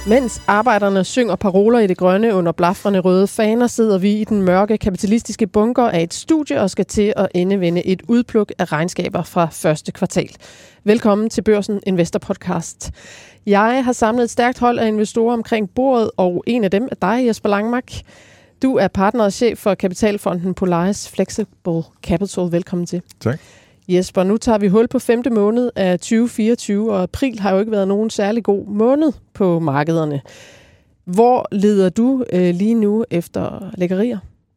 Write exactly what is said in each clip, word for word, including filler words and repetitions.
Mens arbejderne synger paroler i det grønne under blafrende røde faner, sidder vi i den mørke kapitalistiske bunker af et studie og skal til at endevende et udpluk af regnskaber fra første kvartal. Velkommen til Børsen Investor Podcast. Jeg har samlet et stærkt hold af investorer omkring bordet, og en af dem er dig, Jesper Langmark. Du er partner og chef for kapitalfonden Polaris Flexible Capital. Velkommen til. Tak. Jesper, nu tager vi hul på femte måned af tyve fireogtyve, og april har jo ikke været nogen særlig god måned på markederne. Hvor leder du øh, lige nu efter lækkerier?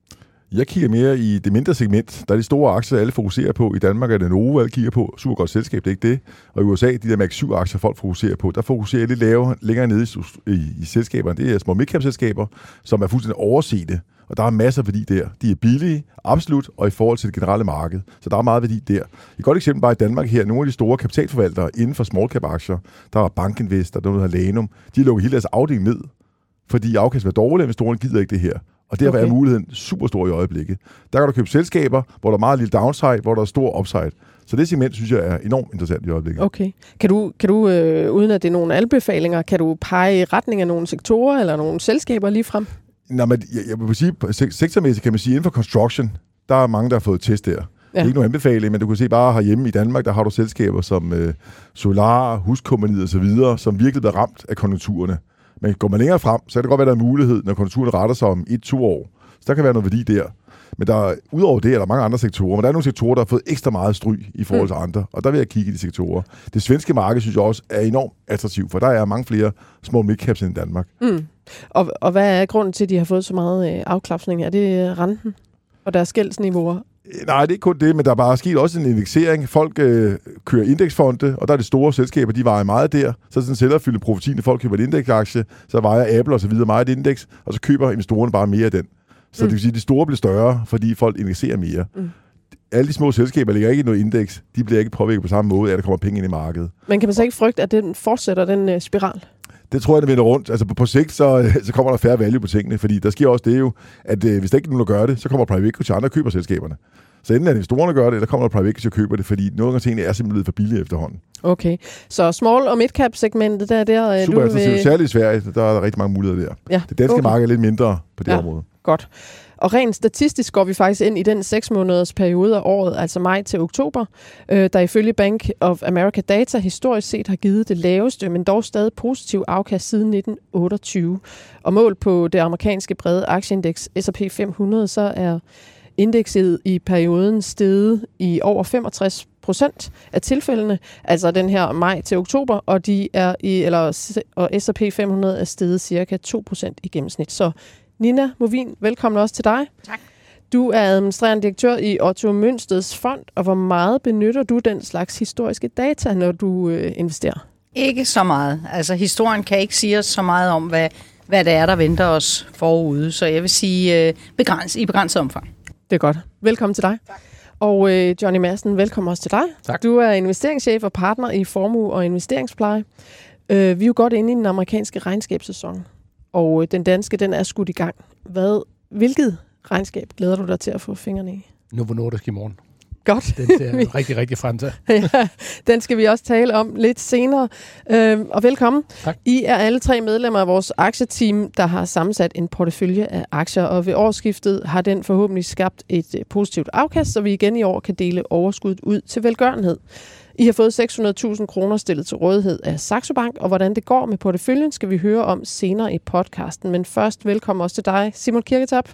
Jeg kigger mere i det mindre segment. Der er de store aktier, alle fokuserer på. I Danmark er det Novo, alle kigger på. Super godt selskab, det er ikke det. Og i U S A, de der Max syv aktier, folk fokuserer på, der fokuserer jeg lidt lavere, længere nede i, i, i selskaberne. Det er små midcap-selskaber, som er fuldstændig oversete. Og der er masser af værdi der. De er billige, absolut, og i forhold til det generelle marked. Så der er meget værdi der. Et godt eksempel bare i Danmark her. Nogle af de store kapitalforvaltere inden for small cap aktier, der er Bankinvest, der er noget, der hedder Lanum. De lukker hele deres afdeling ned, fordi afkastet er dårligt, men store gider ikke det her. Og derfor okay. er muligheden super stor i øjeblikket. Der kan du købe selskaber, hvor der er meget lille downside, hvor der er stor upside. Så det segment, synes jeg, er enormt interessant i øjeblikket. Okay. Kan du, kan du øh, uden at det er nogle anbefalinger, kan du pege i retning af nogle sektorer eller nogle selskaber lige frem? Nej, men jeg, jeg vil sige, sektormæssigt kan man sige, inden for construction, der er mange, der har fået test der. Ja. Det er ikke nogen anbefaling, men du kan se bare herhjemme i Danmark, der har du selskaber som øh, Solar, Huskompagniet og så videre, som virkelig bliver ramt af konjunkturerne. Men går man længere frem, så kan det godt være, der er mulighed, når konjunkturerne retter sig om et til to år. Så der kan være noget værdi der. Men der, udover det er der mange andre sektorer, men der er nogle sektorer, der har fået ekstra meget stryg i forhold til andre, og der vil jeg kigge i de sektorer. Det svenske marked, synes jeg også, er enormt attraktivt, for der er mange flere små midcaps end i Danmark. Mm. Og, og hvad er grunden til, at de har fået så meget øh, afklapsning? Er det renten og deres gældsniveauer? Nej, det er ikke kun det, men der er bare sket også en indeksering. Folk øh, kører indeksfonde, og der er de store selskaber, de vejer meget der. Så er det sådan selvopfyldende profeti, når folk køber et indeksaktie, så vejer Apple og så videre meget et indeks, og så køber investorerne bare mere af den. Så mm. det vil sige, at de store bliver større, fordi folk indekserer mere. Mm. Alle de små selskaber ligger ikke i noget indeks. De bliver ikke påvirket på samme måde, at der kommer penge ind i markedet. Men kan man så ikke frygte, at den fortsætter, den øh, spiral? Det tror jeg, der vender rundt. Altså på, på sigt, så, så kommer der færre value på tingene, fordi der sker også det jo, at øh, hvis der ikke er nogen, der gør det, så kommer private equity og andre køber selskaberne. Så enten er det investorerne, der gør det, eller kommer der private equity og køber det, fordi nogle af tingene er simpelthen for billige efterhånden. Okay. Så small- og midcap-segmentet, der er der... Super, du altså vil... særligt i Sverige, der er der rigtig mange muligheder der. Ja. Det danske okay. marked er lidt mindre på det ja. område. Godt. Og rent statistisk går vi faktisk ind i den seks måneders periode af året, altså maj til oktober, øh, der ifølge Bank of America Data historisk set har givet det laveste, men dog stadig positiv afkast siden nitten otteogtyve. Og mål på det amerikanske brede aktieindeks S og P fem hundrede, så er indekset i perioden steget i over femogtres procent af tilfældene, altså den her maj til oktober, og de er i eller og S og P fem hundrede er steget cirka to procent i gennemsnit. Så Nina Movin, velkommen også til dig. Tak. Du er administrerende direktør i Otto Mønsteds Fond, og hvor meget benytter du den slags historiske data, når du øh, investerer? Ikke så meget. Altså historien kan ikke sige os så meget om, hvad, hvad det er, der venter os forude. Så jeg vil sige øh, begræns, i begrænset omfang. Det er godt. Velkommen til dig. Tak. Og øh, Johnny Madsen, velkommen også til dig. Tak. Du er investeringschef og partner i Formue og Investeringspleje. Øh, vi er jo godt inde i den amerikanske regnskabssæson, og den danske, den er skudt i gang. Hvad, hvilket regnskab glæder du dig til at få fingrene i? Novo Nordisk i morgen. Godt. Den ser jeg rigtig, rigtig frem til. Ja, den skal vi også tale om lidt senere. Øhm, og velkommen. Tak. I er alle tre medlemmer af vores aktieteam, der har sammensat en portefølje af aktier, og ved årsskiftet har den forhåbentlig skabt et positivt afkast, så vi igen i år kan dele overskuddet ud til velgørenhed. I har fået seks hundrede tusind kroner stillet til rådighed af Saxo Bank, og hvordan det går med porteføljen, skal vi høre om senere i podcasten. Men først velkommen også til dig, Simon Kirketab.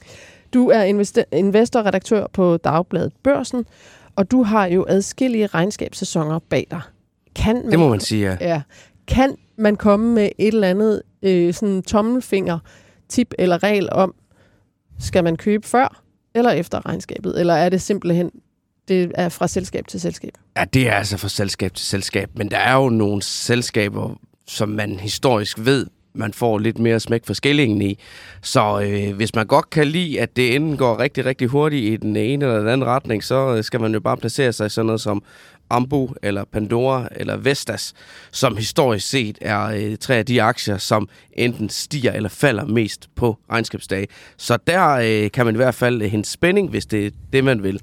Du er investorredaktør på Dagbladet Børsen, og du har jo adskillige regnskabssæsoner bag dig. Kan man, det må man sige, ja. ja. Kan man komme med et eller andet øh, sådan tommelfinger, tip eller regel om, skal man købe før eller efter regnskabet? Eller er det simpelthen, det er fra selskab til selskab? Ja, det er altså fra selskab til selskab, men der er jo nogle selskaber, som man historisk ved, man får lidt mere smæk for skillingen i. Så øh, hvis man godt kan lide, at det enten går rigtig, rigtig hurtigt i den ene eller den anden retning, så skal man jo bare placere sig i sådan noget som Ambu, eller Pandora, eller Vestas, som historisk set er øh, tre af de aktier, som enten stiger eller falder mest på regnskabsdage. Så der øh, kan man i hvert fald hente spænding, hvis det er det, man vil.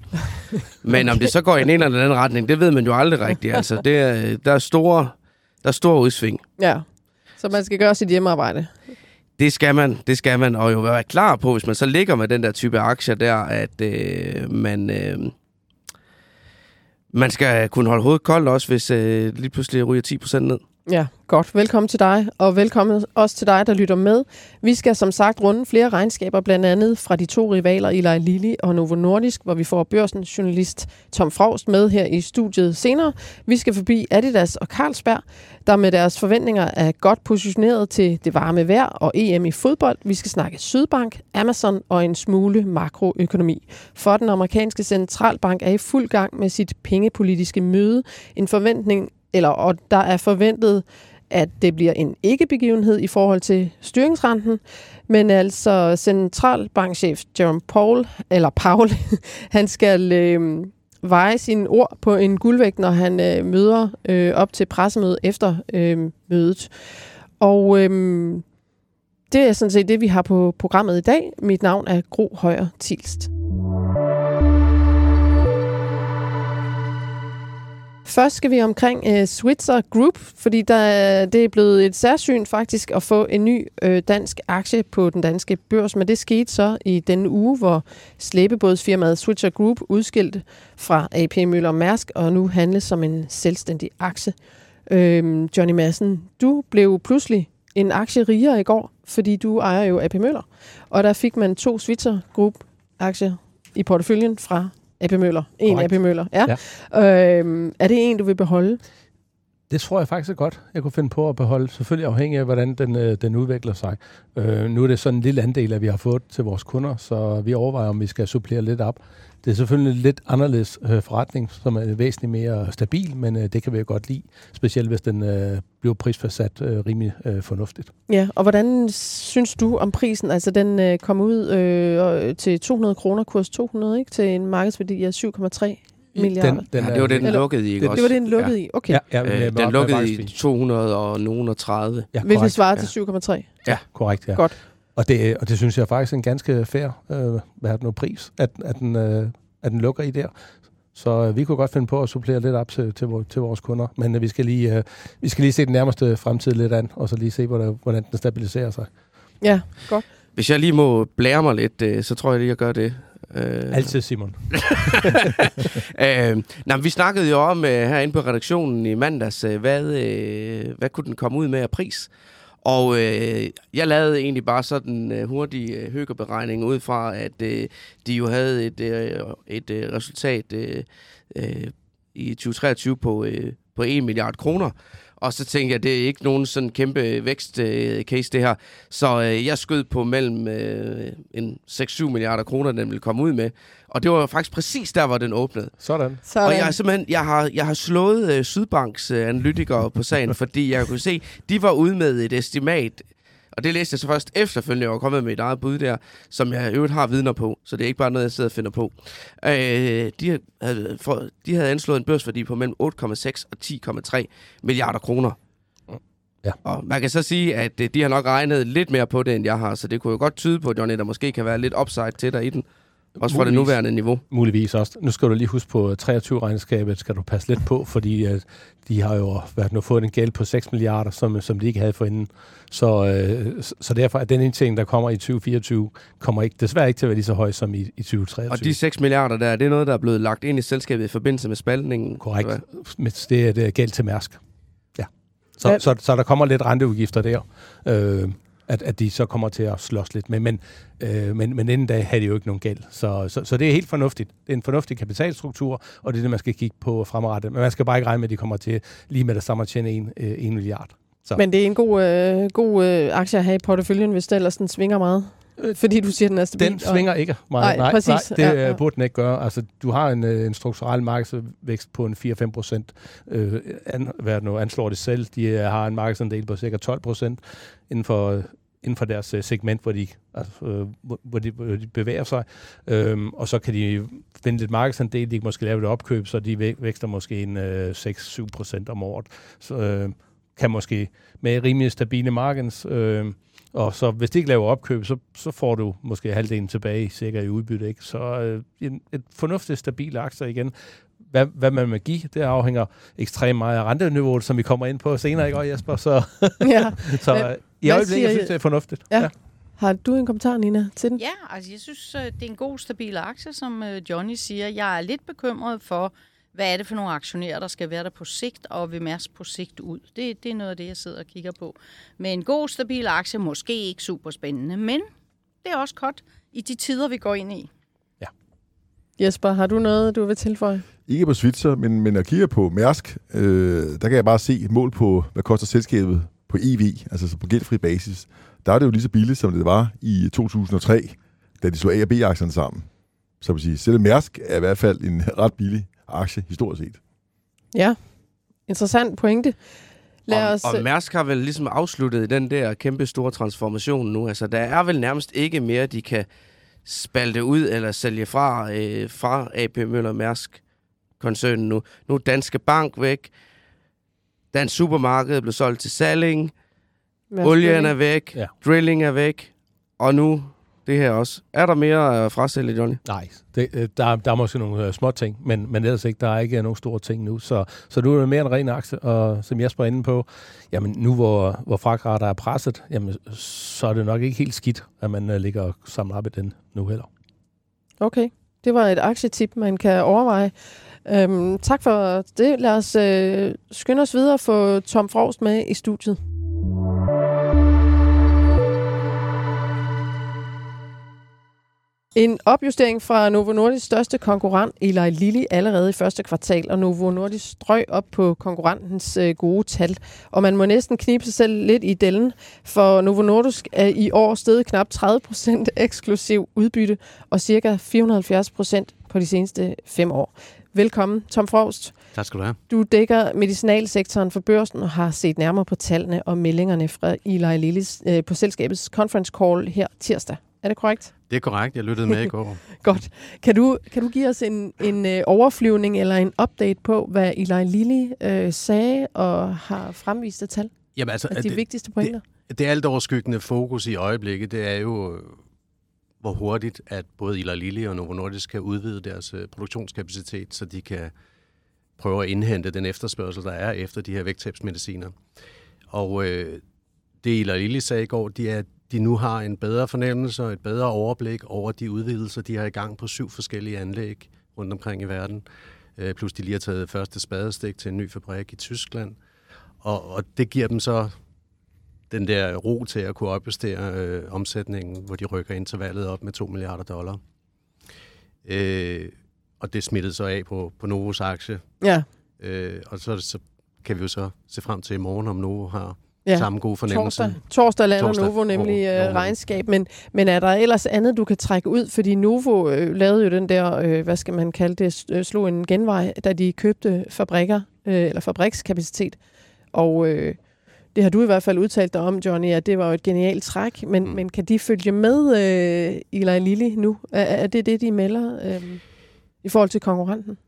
Men om det så går i en eller anden retning, det ved man jo aldrig rigtigt. Altså, det er, der, er store, der er store udsving. Ja. Så man skal gøre sit hjemmearbejde. Det skal man, det skal man, og jo være klar på, hvis man så ligger med den der type aktier der, at øh, man, øh, man skal kunne holde hovedet koldt også, hvis øh, lige pludselig ryger ti procent ned. Ja, godt. Velkommen til dig, og velkommen også til dig, der lytter med. Vi skal som sagt runde flere regnskaber, blandt andet fra de to rivaler, Eli Lilly og Novo Nordisk, hvor vi får Børsens journalist Tom Frost med her i studiet senere. Vi skal forbi Adidas og Carlsberg, der med deres forventninger er godt positioneret til det varme vejr og E M i fodbold. Vi skal snakke Sydbank, Amazon og en smule makroøkonomi. For den amerikanske centralbank er i fuld gang med sit pengepolitiske møde. En forventning Eller, og der er forventet, at det bliver en ikke-begivenhed i forhold til styringsrenten, men altså centralbankchef Jerome Powell, eller Powell, han skal øh, veje sine ord på en guldvægt, når han øh, møder øh, op til pressemødet efter øh, mødet. Og øh, det er sådan set det, vi har på programmet i dag. Mit navn er Gro Højer Tilst. Først skal vi omkring uh, Svitzer Group, fordi der, det er blevet et særsyn faktisk at få en ny øh, dansk aktie på den danske børs, men det skete så i denne uge, hvor slæbebådsfirmaet Svitzer Group udskilte fra A P Møller Mærsk og nu handles som en selvstændig aktie. Øh, Johnny Madsen, du blev pludselig en aktie rigere i går, fordi du ejer jo A P Møller, og der fik man to Svitzer Group aktier i porteføljen fra A P Møller. En A P Møller, ja. ja. Øhm, er det en, du vil beholde? Det tror jeg faktisk er godt, jeg kunne finde på at beholde. Selvfølgelig afhængig af, hvordan den, øh, den udvikler sig. Øh, nu er det sådan en lille andel, at vi har fået til vores kunder, så vi overvejer, om vi skal supplere lidt op. Det er selvfølgelig en lidt anderledes øh, forretning, som er væsentligt mere stabil, men øh, det kan vi jo godt lide, specielt hvis den øh, bliver prisfastsat øh, rimelig øh, fornuftigt. Ja, og hvordan synes du om prisen? Altså den øh, kom ud øh, til to hundrede kroner, kurs to hundrede, ikke? Til en markedsværdi af syv komma tre milliarder. Den, den ja, det var det, den lukkede i, ikke det, også? Det var det, den lukkede ja. i, okay. Ja, ja, øh, den lukkede i to hundrede og tredive. Ja, hvilket svarer til syv komma tre. Ja, korrekt, ja. Godt. Og det, og det synes jeg faktisk er en ganske fair øh, hvad er det nu, pris, at, at, den, øh, at den lukker i der. Så øh, vi kunne godt finde på at supplere lidt op til, til, til vores kunder. Men øh, vi, skal lige, øh, vi skal lige se den nærmeste fremtid lidt an, og så lige se, hvordan, hvordan den stabiliserer sig. Ja, godt. Hvis jeg lige må blære mig lidt, øh, så tror jeg lige, jeg gør det. Øh. Altid, Simon. øh, nej, vi snakkede jo om øh, herinde på redaktionen i mandags, øh, hvad, øh, hvad kunne den komme ud med af pris? Og øh, jeg lavede egentlig bare sådan en øh, hurtig øh, høgerberegning ud fra, at øh, de jo havde et, øh, et øh, resultat øh, øh, i tyve treogtyve på, øh, på en milliard kroner. Og så tænkte jeg, det er ikke nogen sådan kæmpe vækstcase, øh, det her. Så øh, jeg skød på mellem øh, en seks syv milliarder kroner, den ville komme ud med. Og det var faktisk præcis der, hvor den åbnede. Sådan. Sådan. Og jeg, simpelthen, jeg, har, jeg har slået øh, Sydbanks øh, analytikere på sagen, fordi jeg kunne se, de var ude med et estimat. Og det læste jeg så først efterfølgende, jeg var kommet med et eget bud der, som jeg i øvrigt har vidner på, så det er ikke bare noget, jeg sidder og finder på. Øh, de, havde, for, de havde anslået en børsværdi på mellem otte komma seks og ti komma tre milliarder kroner. Ja. Og man kan så sige, at de har nok regnet lidt mere på det, end jeg har, så det kunne jo godt tyde på, Johnny, der måske kan være lidt upside til dig i den. Også fra det nuværende niveau. Muligvis også. Nu skal du lige huske på treogtyve-regnskabet, skal du passe lidt på, fordi uh, de har jo været nu fået en gæld på seks milliarder, som, som de ikke havde forinden. Så, uh, så derfor er den indtjening, der kommer i tyve fireogtyve, kommer ikke, desværre ikke til at være lige så høj som i, i tyve treogtyve. Og de seks milliarder der, det er noget, der er blevet lagt ind i selskabet i forbindelse med spaltningen? Korrekt. Det er, det er gæld til Mærsk. Ja. Så, ja. Så, så, så der kommer lidt renteudgifter der. Uh, At, at de så kommer til at slås lidt med. Men, øh, men, men inden da havde de jo ikke nogen gæld. Så, så, så det er helt fornuftigt. Det er en fornuftig kapitalstruktur, og det er det, man skal kigge på fremadrettet. Men man skal bare ikke regne med, at de kommer til lige med det samme at tjene en, øh, en milliard. Så. Men det er en god, øh, god øh, aktie at have i porteføljen, hvis det ellers den svinger meget. Fordi du siger, den er stabil. Den svinger ikke meget. Nej, præcis. Nej, det ja, ja. burde den ikke gøre. Altså, du har en, en strukturel markedsvækst på en fire til fem procent. Øh, an, hvad nu anslår det selv? De har en markedsandel på cirka tolv procent inden for inden for deres segment, hvor de, altså, øh, hvor de, hvor de bevæger sig. Øhm, og så kan de finde lidt markedsandel, de kan måske lave et opkøb, så de vækster måske en øh, seks til syv procent om året. Så øh, kan måske med rimelig stabile markeds, øh, og så hvis de ikke laver opkøb, så, så får du måske halvdelen tilbage cirka i udbytte. Ikke? Så øh, en, et fornuftigt, stabil aktier igen. hvad, hvad man vil give, det afhænger ekstremt meget af renteniveauet, som vi kommer ind på senere, ikke, Jesper? Så, ja. så hvad, i øjeblikket, jeg synes, det er fornuftigt. Ja. Ja. Har du en kommentar, Nina, til den? Ja, altså jeg synes, det er en god, stabil aktie, som Johnny siger. Jeg er lidt bekymret for, hvad er det for nogle aktionærer, der skal være der på sigt, og vil Mærsk på sigt ud. Det, det er noget af det, jeg sidder og kigger på. Men en god, stabil aktie, måske ikke super spændende, men det er også godt i de tider, vi går ind i. Ja. Jesper, har du noget, du vil tilføje? Ikke på Svitzer, men, men at kigge på Mærsk, øh, der kan jeg bare se et mål på, hvad koster selskabet på E V, altså på gældfri basis. Der er det jo lige så billigt, som det var i to tusind og tre, da de slog A og B-aktierne sammen. Så vil sige, selv Mærsk er i hvert fald en ret billig aktie, historisk set. Ja, interessant pointe. Lad os... og, og Mærsk har vel ligesom afsluttet den der kæmpe store transformation nu. Altså, der er vel nærmest ikke mere, de kan spalte ud eller sælge fra, øh, fra A P Møller Mærsk-koncernen nu. Nu er Danske Bank væk. Dansk Supermarked blev solgt til Salling. Olien er væk. Ja. Drilling er væk. Og nu det her også. Er der mere at frasælge, Johnny? Nej, det, der, der er måske nogle uh, små ting, men, men ellers ikke. Der er ikke nogen store ting nu. Så, så nu er det mere en ren aktie, og som Jesper er inde på, jamen nu hvor, hvor fragtrater er presset, jamen, så er det nok ikke helt skidt, at man uh, ligger og samler op i den nu heller. Okay, det var et aktietip, man kan overveje. Øhm, tak for det. Lad os øh, skynde os videre og få Tom Frost med i studiet. En opjustering fra Novo Nordisks største konkurrent, Eli Lilly, allerede i første kvartal, og Novo Nordisk strøg op på konkurrentens øh, gode tal. Og man må næsten knibe sig selv lidt i dellen, for Novo Nordisk er i år steget knap tredive procent eksklusiv udbytte, og cirka fire hundrede og halvfjerds procent på de seneste fem år. Velkommen, Tom Frost. Tak skal du have. Du dækker medicinalsektoren for Børsen og har set nærmere på tallene og meldingerne fra Eli Lillys øh, på selskabets conference call her tirsdag. Er det korrekt? Det er korrekt. Jeg lyttede med i går. Godt. Kan du, kan du give os en, en øh, overflyvning eller en update på, hvad Eli Lilly øh, sagde og har fremvist af tal? Jamen, altså, altså de det, vigtigste pointer? Det, det alt overskyggende fokus i øjeblikket, det er jo, hvor hurtigt, at både Eli Lilly og Novo Nordisk kan udvide deres øh, produktionskapacitet, så de kan prøve at indhente den efterspørgsel, der er efter de her vægttabsmediciner. Og øh, det Eli Lilly sagde i går, de er de nu har en bedre fornemmelse og et bedre overblik over de udvidelser, de har i gang på syv forskellige anlæg rundt omkring i verden. Øh, plus de lige har taget første spadestik til en ny fabrik i Tyskland. Og, og det giver dem så den der ro til at kunne opjustere øh, omsætningen, hvor de rykker intervallet op med to milliarder dollar. Øh, og det smittede så af på, på Novos aktie. Ja. Øh, og så, så kan vi jo så se frem til i morgen, om Novo har ja. samme gode fornemmelse. Torsdag, torsdag lander torsdag. Novo nemlig øh, regnskab, men, men er der ellers andet, du kan trække ud? Fordi Novo øh, lavede jo den der, øh, hvad skal man kalde det, øh, slog en genvej, da de købte fabrikker, øh, eller fabrikskapacitet. Og øh, det har du i hvert fald udtalt dig om, Johnny, at det var jo et genialt træk, men, mm. men kan de følge med øh, Eli Lilly nu? Er, er det det, de melder øh, i forhold til konkurrenten?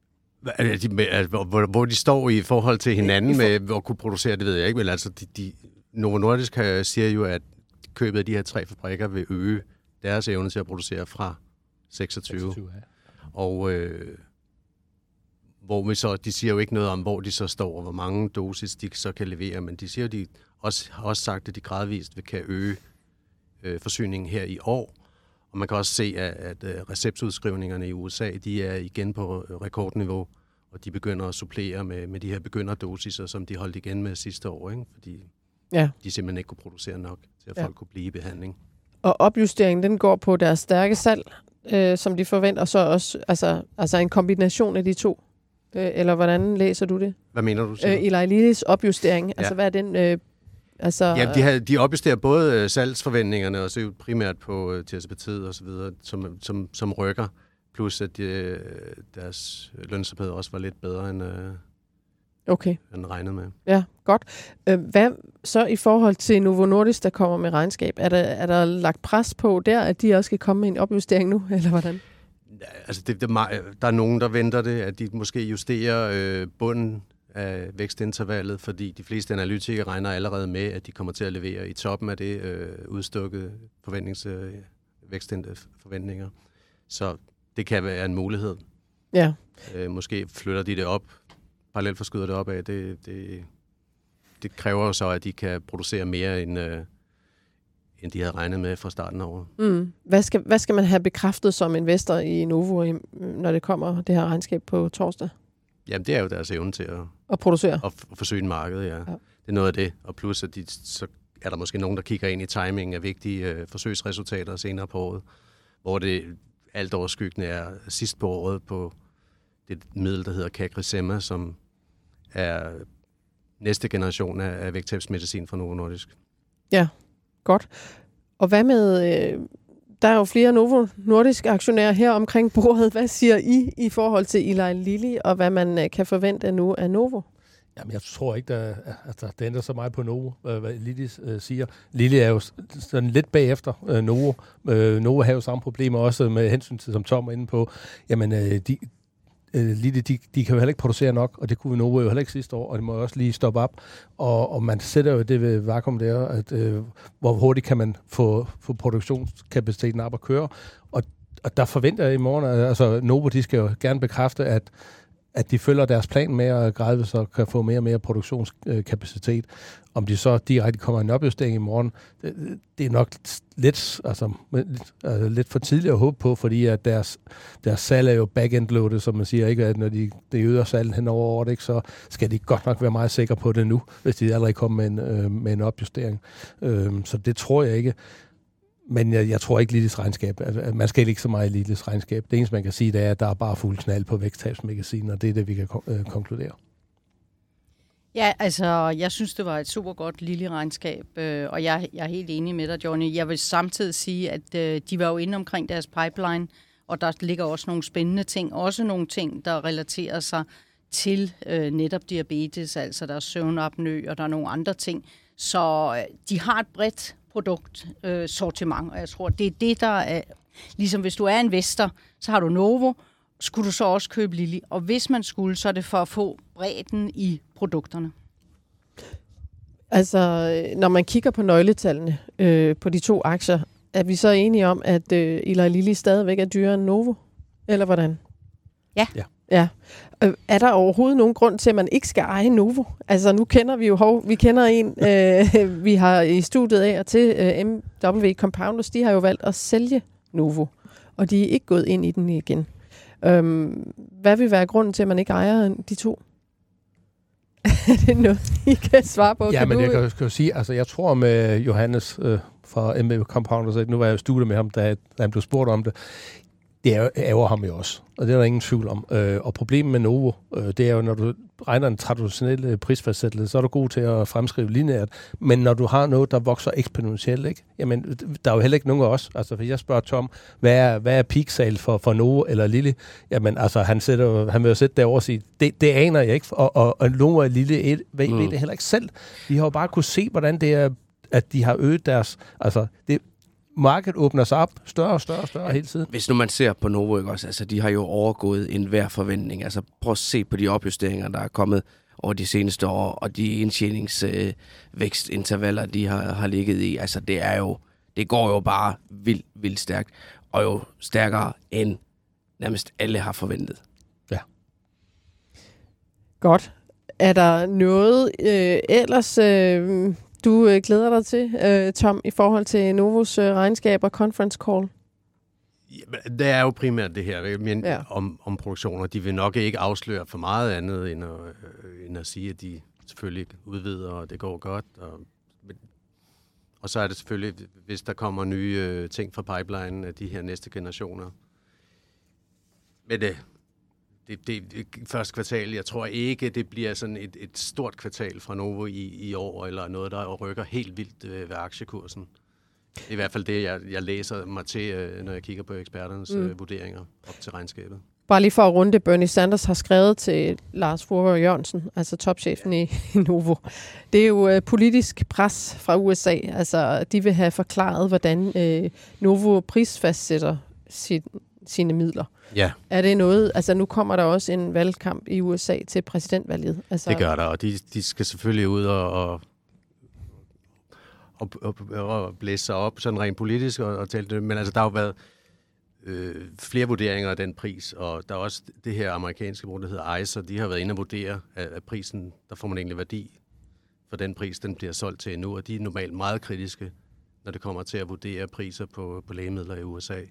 Hvor, hvor de står i forhold til hinanden ja, for... med at kunne producere, det ved jeg ikke, men altså de, de, Novo Nordisk siger jo, at købet af de her tre fabrikker vil øge deres evne til at producere fra seksogtyve. seksogtyve ja. Og øh, hvor vi så, de siger jo ikke noget om, hvor de så står, og hvor mange dosis de så kan levere, men de siger jo, de også, har også sagt, at de gradvist vil kan øge øh, forsyningen her i år. Og man kan også se, at, at receptudskrivningerne i U S A, de er igen på rekordniveau, og de begynder at supplere med, med de her begynderdosiser, som de holdt igen med sidste år, ikke? Fordi ja. de simpelthen ikke kunne producere nok til, at folk ja. kunne blive i behandling. Og opjusteringen, den går på deres stærke salg, øh, som de forventer, og så også altså, altså en kombination af de to. Øh, eller hvordan læser du det? Hvad mener du? Øh, Eli Lillys opjustering, ja. altså hvad er den... Øh, Altså, ja, de, har, de opjusterer både uh, salgsforventningerne og så jo primært på uh, T S B T og så videre, som, som, som rykker, plus at de, deres lønsomhed også var lidt bedre end, uh, okay. end regnet med. Ja, godt. Hvad så i forhold til Novo Nordisk, der kommer med regnskab? Er der, er der lagt pres på der, at de også skal komme med en opjustering nu, eller hvordan? Altså, det, det, der er nogen, der venter det, at de måske justerer øh, bunden af vækstintervallet, fordi de fleste analytikere regner allerede med, at de kommer til at levere i toppen af det øh, udstukkede forventnings, øh, vækstforventninger. Så det kan være en mulighed. Ja. Øh, måske flytter de det op, parallelt forskyder det op af. Det, det, det kræver jo så, at de kan producere mere, end, øh, end de havde regnet med fra starten af året. Mm. Hvad, skal, hvad skal man have bekræftet som investor i Novo, når det kommer det her regnskab på torsdag? Jamen, det er jo deres evne til at, at producere. At, at forsøge en marked, ja. ja. Det er noget af det. Og plus, at de, så er der måske nogen, der kigger ind i timingen af vigtige øh, forsøgsresultater senere på året, hvor det alt overskyggende er sidst på året på det middel, der hedder CagriSema, som er næste generation af, af vægttabsmedicin fra Novo Nordisk. Ja, godt. Og hvad med, øh, der er jo flere Novo Nordisk aktionærer her omkring bordet. Hvad siger I i forhold til Eli Lilly, og hvad man øh, kan forvente nu af Novo? Jamen, jeg tror ikke, der, altså, det ændrer så meget på Novo, hvad Lilly øh, siger. Lilly er jo sådan lidt bagefter øh, Novo. Øh, Novo har jo samme problemer også med hensyn til, som Tom er inde på. Jamen, øh, de, øh, Lilly, de, de kan jo heller ikke producere nok, og det kunne Novo jo heller ikke sidste år, og det må jo også lige stoppe op. Og, og man sætter jo det ved vakuum der, at øh, hvor hurtigt kan man få, få produktionskapaciteten op at køre. Og, og der forventer jeg i morgen, altså Novo, de skal jo gerne bekræfte, at at de følger deres plan med at gradvist så kan få mere og mere produktionskapacitet. Om de så direkte kommer en opjustering i morgen, det, det er nok lidt, altså, lidt, altså, lidt for tidligt at håbe på, fordi at deres, deres salg er jo back-end-loadet, som man siger, ikke? At når de, de øger salgen hen over året, ikke? Så skal de godt nok være meget sikre på det nu, hvis de allerede kommer med en, øh, med en opjustering. Øh, så det tror jeg ikke. Men jeg, jeg tror ikke Lillys regnskab. Altså, man skal ikke så meget i Lillys regnskab. Det eneste, man kan sige, det er, at der er bare fuld knald på vægttabsmedicin, og det er det, vi kan øh, konkludere. Ja, altså, jeg synes, det var et super godt Lilly-regnskab, øh, og jeg, jeg er helt enig med dig, Johnny. Jeg vil samtidig sige, at øh, de var jo inde omkring deres pipeline, og der ligger også nogle spændende ting. Også nogle ting, der relaterer sig til øh, netop diabetes, altså der er søvnapnø, og der er nogle andre ting. Så øh, de har et bredt produktsortiment, øh, og jeg tror, det er det, der er... Ligesom hvis du er investor, så har du Novo, skulle du så også købe Lilly. Og hvis man skulle, så er det for at få bredden i produkterne. Altså, når man kigger på nøgletallene øh, på de to aktier, er vi så enige om, at øh, Eli Lilly stadigvæk er dyrere end Novo? Eller hvordan? Ja. Ja. Ja. Øh, er der overhovedet nogen grund til, at man ikke skal eje Novo? Altså, nu kender vi jo, hov, vi kender en, øh, vi har i studiet af og til, øh, M W Compounders, de har jo valgt at sælge Novo, og de er ikke gået ind i den igen. Øhm, hvad vil være grunden til, at man ikke ejer de to? Er det noget, I kan svare på? Ja, kan men du... jeg kan, kan jo sige, altså jeg tror med Johannes øh, fra M W Compounders, nu var jeg jo studiet med ham, da, da han blev spurgt om det, det ærger ham jo også, og det er der ingen tvivl om. Øh, og problemet med Novo, øh, det er jo, når du regner en traditionel prisfastsættelse, så er du god til at fremskrive lineært, men når du har noget, der vokser eksponentielt, ikke? Jamen, der er jo heller ikke nogen af os. Altså, hvis jeg spørger Tom, hvad er, hvad er peak sale for, for Novo eller Lilly? Jamen, altså, han, sætter, han vil jo sætte derovre og sige, det, det aner jeg ikke, og, og, og Novo og Lilly ved, mm. ved det heller ikke selv. De har jo bare kunne se, hvordan det er, at de har øget deres, altså, det markedet åbner sig op større og større og større hele tiden. Hvis nu man ser på Novo, ikke også, altså de har jo overgået enhver forventning. Altså prøv at se på de opjusteringer, der er kommet over de seneste år, og de indtjeningsvækstintervaller, øh, de har, har ligget i. Altså det er jo, det går jo bare vildt, vildt stærkt, og jo stærkere end nærmest alle har forventet. Ja. Godt. Er der noget øh, ellers... Øh du øh, glæder dig til, øh, Tom, i forhold til Novos øh, regnskab og conference call? Jamen, det er jo primært det her men ja. om, om produktioner. De vil nok ikke afsløre for meget andet, end at, øh, end at sige, at de selvfølgelig udvider, og det går godt. Og, og så er det selvfølgelig, hvis der kommer nye øh, ting fra pipeline af de her næste generationer. Men det... Det, det, det første kvartal, jeg tror ikke, det bliver sådan et, et stort kvartal fra Novo i, i år, eller noget, der rykker helt vildt øh, ved aktiekursen. Det er i hvert fald det, jeg, jeg læser mig til, øh, når jeg kigger på eksperternes mm. øh, vurderinger op til regnskabet. Bare lige for at runde, Bernie Sanders har skrevet til Lars Fruergaard Jørgensen, altså topchefen i, i Novo. Det er jo øh, politisk pres fra U S A. Altså, de vil have forklaret, hvordan øh, Novo prisfastsætter sit, sine midler. Ja. Er det noget, altså nu kommer der også en valgkamp i U S A til præsidentvalget. Altså, det gør der, og de, de skal selvfølgelig ud og, og, og, og, og blæse sig op sådan rent politisk og, og tale det. Men altså, der har jo været øh, flere vurderinger af den pris, og der er også det her amerikanske brug, der hedder I C E R, de har været inde og vurdere, at, at prisen, der får man egentlig værdi for den pris, den bliver solgt til nu, og de er normalt meget kritiske, når det kommer til at vurdere priser på, på lægemidler i U S A.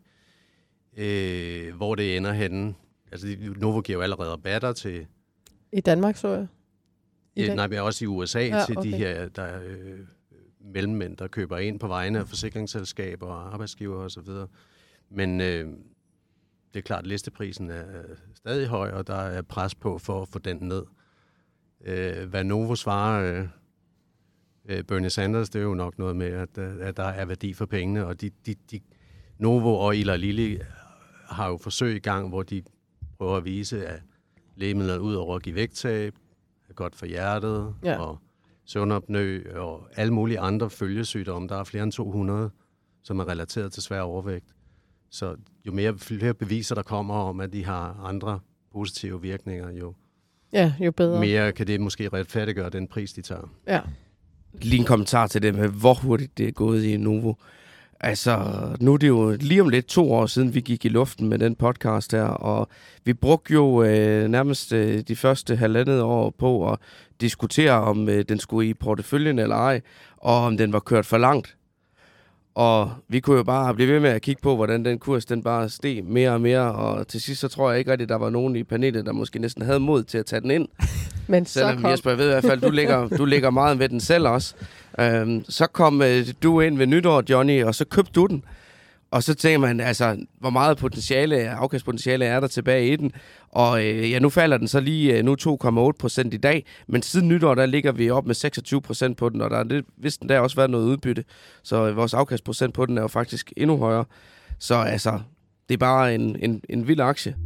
Øh, hvor det ender henne. Altså, Novo giver jo allerede rabatter til... I Danmark, så jeg. I nej, men også i U S A, ja, til okay. de her der, øh, mellemmænd, der køber ind på vegne af forsikringsselskaber og arbejdsgiver og så videre. Men øh, det er klart, at listeprisen er stadig høj, og der er pres på for at få den ned. Øh, hvad Novo svarer øh, Bernie Sanders, det er jo nok noget med, at, at der er værdi for pengene, og de, de, de, Novo og Eli Lilly har jo forsøg i gang, hvor de prøver at vise, at lægemidler ud over at give vægttab, er godt for hjertet, ja. og søvnopnø, og alle mulige andre følgesygdomme. Der er flere end to hundrede, som er relateret til svær overvægt. Så jo mere flere beviser, der kommer om, at de har andre positive virkninger, jo, ja, jo bedre. mere kan det måske retfærdiggøre den pris, de tager. Ja. Lige en kommentar til det med, hvor hurtigt det er gået i Novo. Altså, nu er det jo lige om lidt to år siden, vi gik i luften med den podcast her, og vi brugte jo øh, nærmest øh, de første halvandet år på at diskutere, om øh, den skulle i porteføljen eller ej, og om den var kørt for langt. Og vi kunne jo bare blive ved med at kigge på, hvordan den kurs den bare steg mere og mere, og til sidst så tror jeg ikke rigtig, der var nogen i panelet, der måske næsten havde mod til at tage den ind. Men Selvom, så kom... Jesper, jeg ved i hvert fald, du ligger, du ligger meget ved den selv også. Øhm, så kom øh, du ind ved nytår, Johnny, og så købte du den. Og så tænker man, altså, hvor meget potentiale, afkastpotentiale er der tilbage i den. Og øh, ja, nu falder den så lige nu to komma otte procent i dag, men siden nytår, der ligger vi op med seksogtyve procent på den, og der er vist der også været noget udbytte. Så øh, vores afkastprocent på den er jo faktisk endnu højere. Så altså, det er bare en, en, en vild aktie.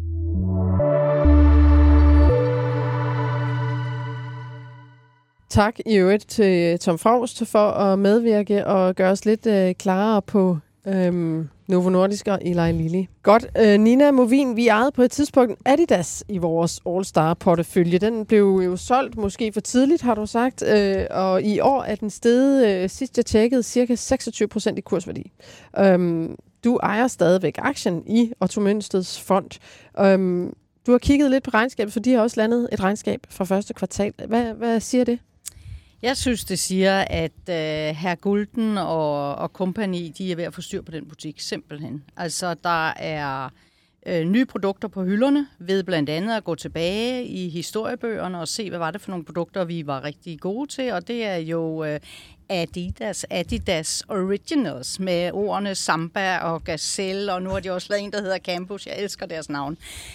Tak i øvrigt til Tom Fraust for at medvirke og gøre os lidt øh, klarere på øhm, Novo Nordisk og Eli Lilly. Godt. Øh, Nina Movin, vi ejede på et tidspunkt Adidas i vores All-Star-portefølje. Den blev jo solgt måske for tidligt, har du sagt, øh, og i år er den steget, øh, sidst jeg tjekkede, cirka seksogtyve procent i kursværdi. Øhm, du ejer stadigvæk aktien i Otto Mønsteds fond. Øhm, du har kigget lidt på regnskabet, for de har også landet et regnskab fra første kvartal. Hvad, hvad siger det? Jeg synes, det siger, at øh, herr Gulden og, og kompagni, de er ved at få styr på den butik, simpelthen. Altså, der er øh, nye produkter på hylderne, ved blandt andet at gå tilbage i historiebøgerne og se, hvad var det for nogle produkter, vi var rigtig gode til, og det er jo øh, Adidas, Adidas Originals med ordene Samba og Gazelle, og nu har de også lavet en, der hedder Campus. Jeg elsker deres navn.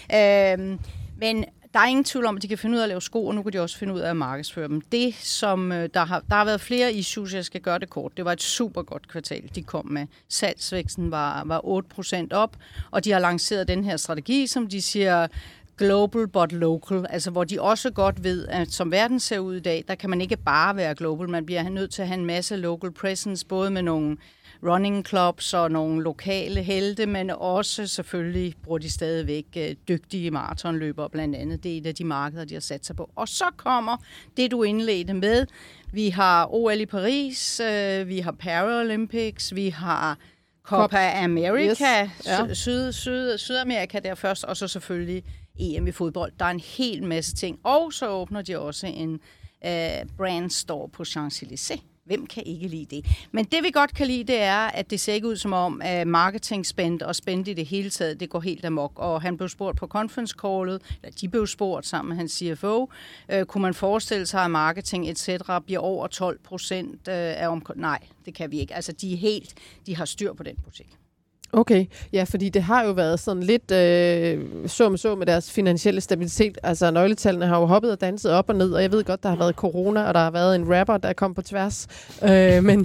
Øh, men der er ingen tvivl om, at de kan finde ud af at lave sko, og nu kan de også finde ud af at markedsføre dem. Det, som der har, der har været flere issues, jeg skal gøre det kort. Det var et super godt kvartal, de kom med. Salgsvæksten var, var otte procent op, og de har lanceret den her strategi, som de siger global but local, altså hvor de også godt ved, at som verden ser ud i dag, der kan man ikke bare være global, man bliver nødt til at have en masse local presence, både med nogle running clubs og nogle lokale helte, men også selvfølgelig bruger de stadigvæk øh, dygtige maratonløbere blandt andet. Det er et af de markeder, de har sat sig på. Og så kommer det, du indledte med. Vi har O L i Paris, øh, vi har Paralympics, vi har Copa America, yes. ja. Syd, Syd, Sydamerika der først, og så selvfølgelig E M i fodbold. Der er en hel masse ting. Og så åbner de også en øh, brand store på Champs-Élysées. Hvem kan ikke lide det? Men det vi godt kan lide, det er, at det ser ikke ud som om, at marketing spend og spend i det hele taget, det går helt amok. Og han blev spurgt på conference callet, eller de blev spurgt sammen med hans C F O. Øh, kunne man forestille sig, at marketing et cetera bliver over tolv procent af omkostninger? Nej, det kan vi ikke. Altså, de er helt, de har styr på den butik. Okay, ja, fordi det har jo været sådan lidt øh, så med så med deres finansielle stabilitet. Altså, nøgletallene har jo hoppet og danset op og ned, og jeg ved godt, der har været corona, og der har været en rapper, der kom på tværs. Øh, men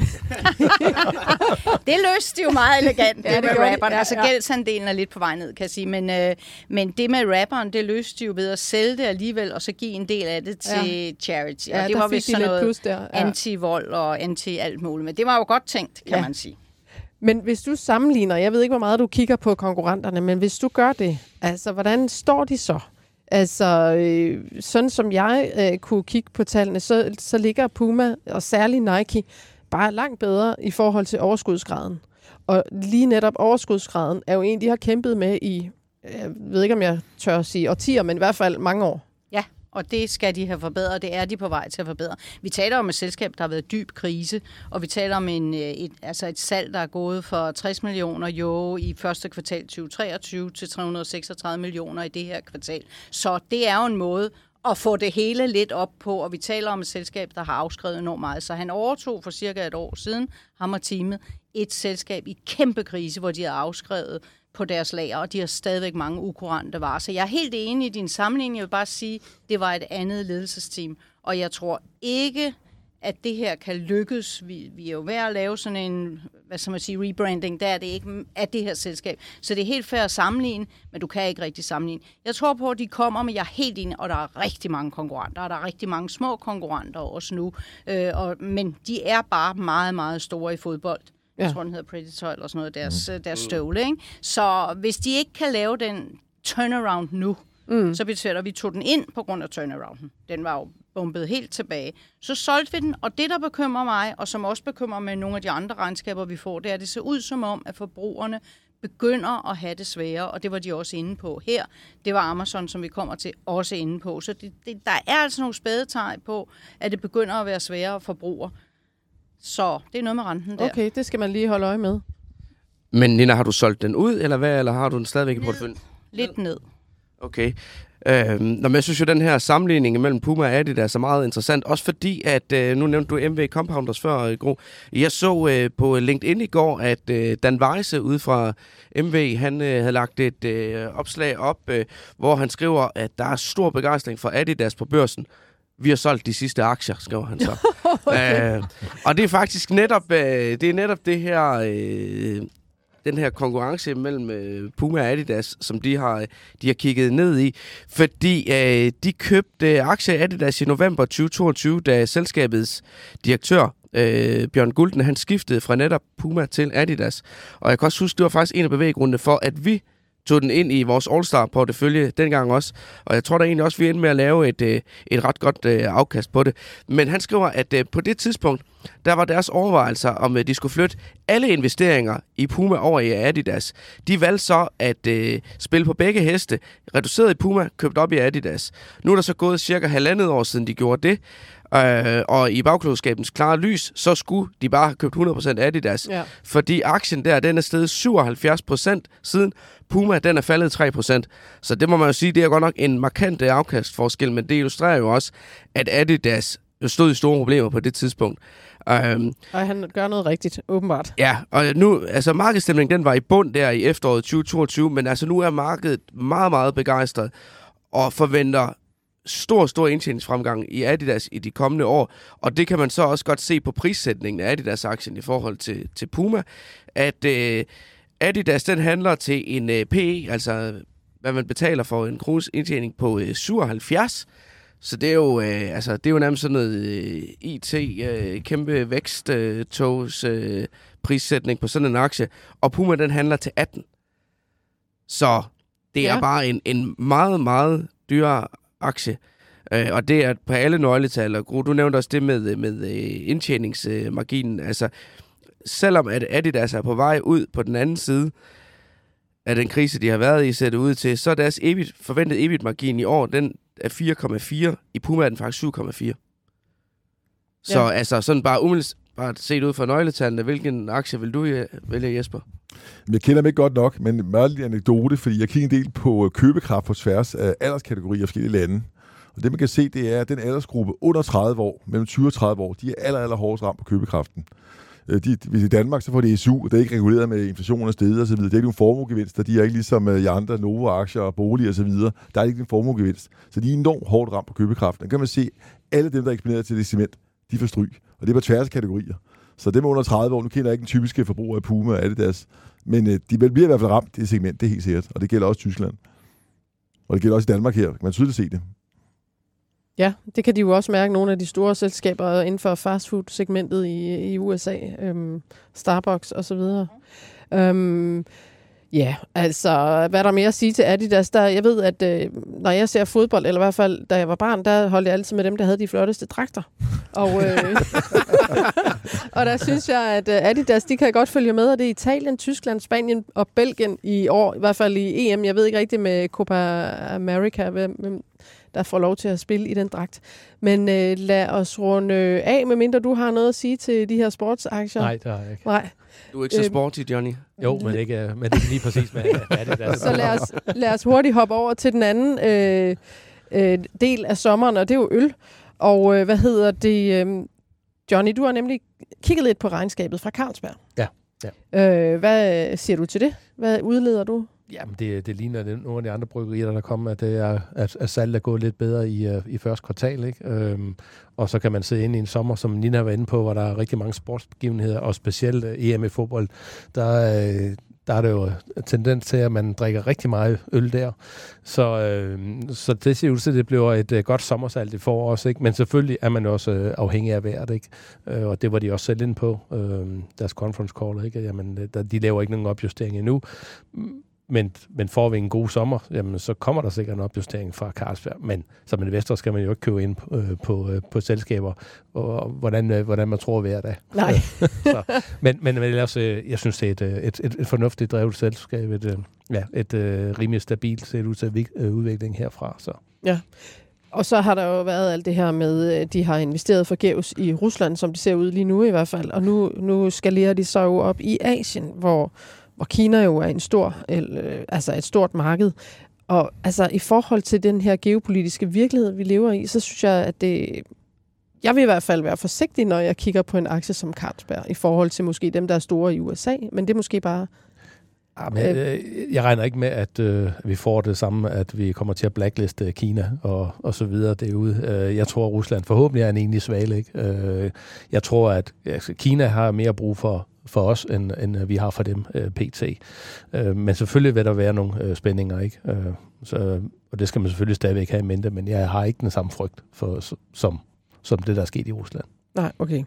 det løste de jo meget elegant, ja, det med rapperen. Ja, altså, ja. gældsandelen er lidt på vej ned, kan jeg sige. Men, øh, men det med rapperen, det løste de jo ved at sælge det alligevel, og så give en del af det til ja. charity. Og ja, det var vist sådan noget plus der. Ja. anti-vold og anti-alt muligt. Men det var jo godt tænkt, kan ja. man sige. Men hvis du sammenligner, jeg ved ikke, hvor meget du kigger på konkurrenterne, men hvis du gør det, altså, hvordan står de så? Altså, øh, sådan som jeg øh, kunne kigge på tallene, så, så ligger Puma, og særligt Nike, bare langt bedre i forhold til overskudsgraden. Og lige netop overskudsgraden er jo en, de har kæmpet med i, jeg ved ikke, om jeg tør at sige årtier, men i hvert fald mange år. Ja, og det skal de have forbedret, og det er de på vej til at forbedre. Vi taler om et selskab, der har været i dyb krise, og vi taler om en, et, altså et salg, der er gået for tres millioner euro i første kvartal tyve treogtyve til tre hundrede og seksogtredive millioner i det her kvartal. Så det er jo en måde at få det hele lidt op på, og vi taler om et selskab, der har afskrevet enormt meget. Så han overtog for cirka et år siden, ham og teamet, et selskab i kæmpe krise, hvor de har afskrevet på deres lager, og de har stadigvæk mange ukurante varer. Så jeg er helt enig i din sammenligning. Jeg vil bare sige, det var et andet ledelsesteam, og jeg tror ikke, at det her kan lykkes. Vi, vi er jo ved at lave sådan en, hvad skal man sige, rebranding, der er det ikke af det her selskab. Så det er helt fair at sammenligne, men du kan ikke rigtig sammenligne. Jeg tror på, at de kommer, men jeg er helt enig, og der er rigtig mange konkurrenter, og der er rigtig mange små konkurrenter også nu, øh, og, men de er bare meget, meget store i fodbold. Jeg ja. tror, den hedder Predator eller sådan noget, deres, mm. deres støvle, ikke? Så hvis de ikke kan lave den turnaround nu, mm. så betyder det, at vi tog den ind på grund af turnarounden. Den var jo bumpet helt tilbage. Så solgte vi den, og det, der bekymrer mig, og som også bekymrer med nogle af de andre regnskaber, vi får, det er, at det ser ud som om, at forbrugerne begynder at have det sværere, og det var de også inde på her. Det var Amazon, som vi kommer til, også inde på. Så det, det, der er altså nogle spædetegn på, at det begynder at være sværere forbruger. Så det er noget med renten der. Okay, det skal man lige holde øje med. Men Nina, har du solgt den ud, eller hvad? Eller har du den stadigvæk i porteføljen? Lidt ned. Okay. Øhm, når jeg synes jo, den her sammenligning mellem Puma og Adidas er meget interessant. Også fordi, at øh, nu nævnte du M V Compounders før, Gro. Jeg så øh, på LinkedIn i går, at øh, Dan Weise ude fra M V, han øh, havde lagt et øh, opslag op, øh, hvor han skriver, at der er stor begejstring for Adidas på børsen. Vi har solgt de sidste aktier, skriver han så. okay. øh, og det er faktisk netop, øh, det, er netop det her, øh, den her konkurrence mellem øh, Puma og Adidas, som de har, de har kigget ned i. Fordi øh, de købte aktier i Adidas i november tyve toogtyve, da selskabets direktør, øh, Bjørn Gulden, han skiftede fra netop Puma til Adidas. Og jeg kan også huske, det var faktisk en af bevæggrundene for, at vi tog den ind i vores All-Star-portefølje dengang også, og jeg tror da egentlig også, vi endte med at lave et, et ret godt afkast på det. Men han skriver, at på det tidspunkt, der var deres overvejelser, om de skulle flytte alle investeringer i Puma over i Adidas. De valgte så at uh, spille på begge heste, reduceret i Puma, købt op i Adidas. Nu er der så gået cirka halvandet år siden, de gjorde det, Uh, og i bagklogskabens klare lys, så skulle de bare have købt hundrede procent Adidas. Ja. Fordi aktien der, den er steget syvoghalvfjerds procent siden. Puma, den er faldet tre procent. Så det må man jo sige, det er godt nok en markant afkastforskel, men det illustrerer jo også, at Adidas stod i store problemer på det tidspunkt. Um, og han gør noget rigtigt, åbenbart. Ja, og nu, altså markedsstemningen, den var i bund der i efteråret tyve toogtyve, men altså nu er markedet meget, meget begejstret og forventer stor, stor indtjeningsfremgang i Adidas i de kommende år, og det kan man så også godt se på prissætningen af Adidas-aktien i forhold til, til Puma, at øh, Adidas, den handler til en øh, P E, altså hvad man betaler for en krones indtjening på øh, syvoghalvfjerds, så det er jo, øh, altså, det er jo nærmest sådan noget øh, I T, øh, kæmpe væksttogs øh, prissætning på sådan en aktie, og Puma, den handler til atten. Så det ja. er bare en, en meget, meget dyrere aktie, øh, og det er på alle nøgletal, og Gro, du nævnte også det med, med øh, indtjeningsmarginen, altså selvom at Adidas er på vej ud på den anden side af den krise, de har været i, ser det ud til, så er deres E B I T, forventet E B I T-margin i år, den er fire komma fire, i Puma er den faktisk syv komma fire. Så ja. altså sådan bare umiddelbart bare set ud fra nøgletallene, hvilken aktie vil du vælge, Jesper? Jeg kender dem ikke godt nok, men meget lidt anekdote, fordi jeg kigger en del på købekraft på tværs af alderskategorier i forskellige lande. Og det man kan se, det er, at den aldersgruppe under tredive år, mellem tyve og tredive år, de er aller, aller hårdest ramt på købekraften. De, hvis i Danmark, så får det S U, det er ikke reguleret med inflation og steder og så videre. Det er ikke nogen formuegevinster, de er ikke ligesom i andre Novo-aktier og bolig og så videre. Der er ikke en formuegevinst. Så de er enormt hårdt ramt på købekraften. Der kan man se, alle dem, der er eksponeret til det cement, de får stryg. Og det er på tværs af kategorier. Så dem under tredive år, nu kender jeg ikke den typiske forbruger af Puma og Adidas, men øh, de bliver i hvert fald ramt, det segment, det er helt sikkert. Og det gælder også Tyskland. Og det gælder også i Danmark her. Man tydeligt se det. Ja, det kan de jo også mærke, nogle af de store selskaber inden for fastfood-segmentet i, i U S A, øhm, Starbucks og så videre. Øhm, Ja, altså, hvad er der mere at sige til Adidas? Der, jeg ved, at øh, når jeg ser fodbold, eller i hvert fald, da jeg var barn, der holdt jeg altid med dem, der havde de flotteste dragter. Og, øh, og der synes jeg, at øh, Adidas, de kan godt følge med, og det er Italien, Tyskland, Spanien og Belgien i år, i hvert fald i E M. Jeg ved ikke rigtigt med Copa America, hvem, hvem der får lov til at spille i den dragt. Men øh, lad os runde af, medmindre du har noget at sige til de her sportsaktier. Nej, det har jeg ikke. Nej. Du er ikke så sporty, Johnny. Jo, men ikke, men ikke lige præcis med, med det der. Så lad os, lad os hurtigt hoppe over til den anden øh, øh, del af sommeren, og det er jo øl. Og øh, hvad hedder det? Øh, Johnny, du har nemlig kigget lidt på regnskabet fra Carlsberg. Ja. ja. Øh, hvad siger du til det? Hvad udleder du? Jamen, det, det ligner det, nogle af de andre bryggerier, der kommer, at, det er, at, at salget er gået lidt bedre i, uh, i første kvartal. Ikke? Øhm, og så kan man sidde inde i en sommer, som Nina var inde på, hvor der er rigtig mange sportsbegivenheder, og specielt uh, E M i fodbold. Der, uh, der er det jo tendens til, at man drikker rigtig meget øl der. Så, uh, så det ser ud til, at det bliver et uh, godt sommersalg i forårs. Ikke? Men selvfølgelig er man også uh, afhængig af vejret. Ikke? Uh, og det var de også selv inde på, uh, deres conference call. Ikke? Jamen, der, de laver ikke nogen opjustering endnu. Men, men får vi en god sommer, jamen, så kommer der sikkert en opjustering fra Carlsberg. Men som investor skal man jo ikke købe ind på, øh, på, øh, på selskaber, og, og hvordan, øh, hvordan man tror hver dag. Nej. så, men, men ellers, øh, jeg synes, det er et, et, et, et fornuftigt drevet selskab. Et, øh, ja, et øh, rimelig stabilt set ud til øh, udvikling herfra. Så. Ja. Og så har der jo været alt det her med, at de har investeret forgæves i Rusland, som det ser ud lige nu i hvert fald. Og nu, nu skalerer de så jo op i Asien, hvor hvor Kina jo er en stor, øh, altså et stort marked. Og altså i forhold til den her geopolitiske virkelighed, vi lever i, så synes jeg, at det... Jeg vil i hvert fald være forsigtig, når jeg kigger på en aktie som Carlsberg, i forhold til måske dem, der er store i U S A. Men det er måske bare... Ja, men, øh, jeg regner ikke med, at øh, vi får det samme, at vi kommer til at blackliste Kina og, og så videre derude. Øh, jeg tror, at Rusland forhåbentlig er en egentlig svale. Ikke? Øh, jeg tror, at altså, Kina har mere brug for for os, end, end vi har for dem øh, pt. Øh, men selvfølgelig vil der være nogle øh, spændinger, ikke? Øh, så, og det skal man selvfølgelig stadigvæk have i mente, men jeg har ikke den samme frygt for, som, som det, der er sket i Rusland. Nej, okay.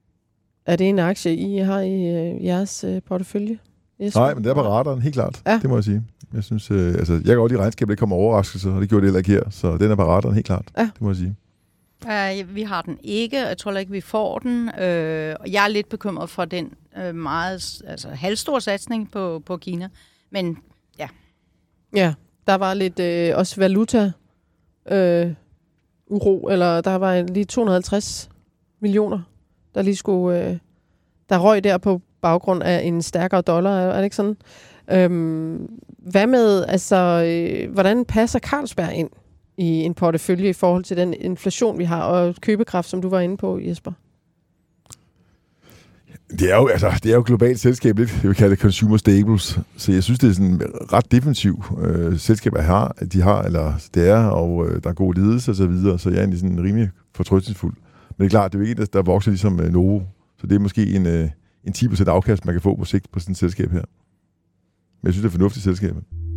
Er det en aktie, I har i øh, jeres øh, portefølje? Yes. Nej, men det er på radaren, helt klart. Ja. Det må jeg sige. Jeg synes, øh, altså, jeg kan godt lide regnskabet, det kommer overraskelser, og det gjorde det heller ikke her, så den er på radaren, helt klart. Ja. Det må jeg sige. Uh, vi har den ikke, jeg tror ikke, vi får den. Uh, jeg er lidt bekymret for den uh, meget altså, halvstor satsning på, på Kina, men ja. Ja, der var lidt øh, også valuta øh, uro, eller der var lige to hundrede og halvtreds millioner, der lige skulle, øh, der røg der på baggrund af en stærkere dollar, er det ikke sådan? Øhm, hvad med, altså, øh, hvordan passer Carlsberg ind i en portefølje i forhold til den inflation, vi har, og købekraft, som du var inde på, Jesper? Det er jo, altså, det er jo globalt selskab, lidt, jeg vil kalde det consumer staples, så jeg synes, det er sådan ret defensiv øh, selskaber, har, de har, eller det er, og øh, der er god ledelse og så videre, så jeg er egentlig sådan rimelig fortrøstningsfuld. Men det er klart, det er jo ikke en, der vokser ligesom øh, Novo, så det er måske en, øh, en ti procent afkast, man kan få på sigt på sådan et selskab her. Men jeg synes, det er et fornuftigt selskab.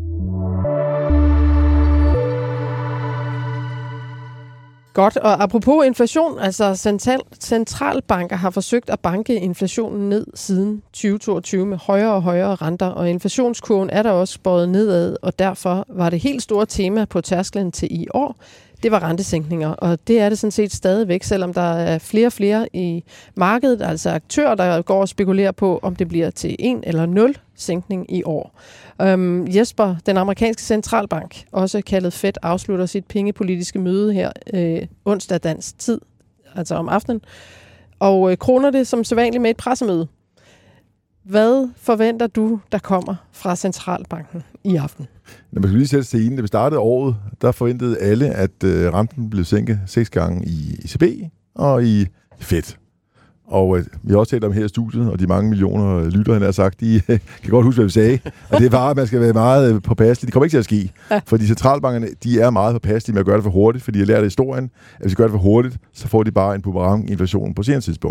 Godt, og apropos inflation, altså central, centralbanker har forsøgt at banke inflationen ned siden tyve toogtyve med højere og højere renter, og inflationskurven er der også båret nedad, og derfor var det helt store tema på tærsklen til i år, det var rentesænkninger, og det er det sådan set stadigvæk, selvom der er flere og flere i markedet, altså aktører, der går og spekulerer på, om det bliver til en eller nul sænkning i år. Um, Jesper, den amerikanske centralbank, også kaldet Fed, afslutter sit pengepolitiske møde her øh, onsdag dansk tid, altså om aftenen, og øh, kroner det som sædvanligt med et pressemøde. Hvad forventer du, der kommer fra centralbanken i aften? Når man skal lige sætte scenen, da vi startede året, der forventede alle, at øh, renten blev sænket seks gange i E C B og i Fed. Og øh, vi har også talt om her i studiet, og de mange millioner lyttere, han har sagt, de øh, kan godt huske, hvad vi sagde. Og det er bare, at man skal være meget øh, påpasselig. Det kommer ikke til at ske. Ja. Fordi centralbankerne, de er meget påpasselige med at gøre det for hurtigt, fordi jeg lærte historien, at hvis de gør det for hurtigt, så får de bare en boomerang inflation på senere tidspunkt.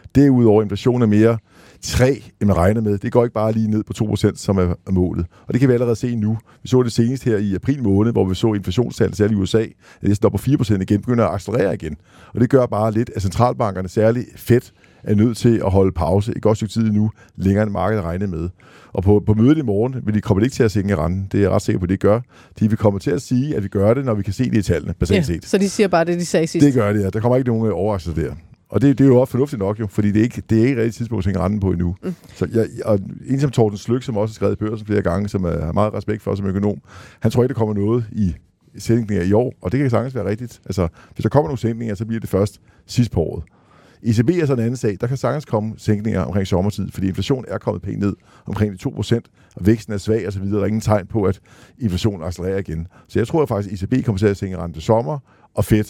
Derudover inflationen er mere tre, end man regner med. Det går ikke bare lige ned på to procent, som er målet. Og det kan vi allerede se nu. Vi så det senest her i april måned, hvor vi så inflationstallet, særligt i U S A, næsten op på fire procent igen, begynder at accelerere igen. Og det gør bare lidt, at centralbankerne, særligt Fed, er nødt til at holde pause et godt stykke tid nu, længere end markedet regner med. Og på, på mødet i morgen vil de komme ikke til at sænke renten. Det er jeg ret sikker på, at de gør. De vil komme til at sige, at vi gør det, når vi kan se det i tallene, basalt ja, set. Så de siger bare det, de sagde sidst. Det gør det, ja. Der kommer ikke nogen overraskelser der. Og det, det er jo også fornuftigt nok, jo, fordi det er ikke det er ikke rigtigt tidspunkt at sænke renten på endnu. Mm. Så jeg, og en som Torsten Sløk, som også har skrevet i Børsen flere gange, som er, har meget respekt for som økonom, han tror ikke, der kommer noget i sænkninger i år, og det kan sagtens være rigtigt. Altså, hvis der kommer nogle sænkninger, så bliver det først sidst på året. E C B er så en anden sag. Der kan sagtens komme sænkninger omkring sommertid, fordi inflationen er kommet pænt ned omkring de to procent, og væksten er svag og så videre. Der er ingen tegn på, at inflationen accelererer igen. Så jeg tror faktisk, at E C B kommer til at sænke renten til sommer, og Fed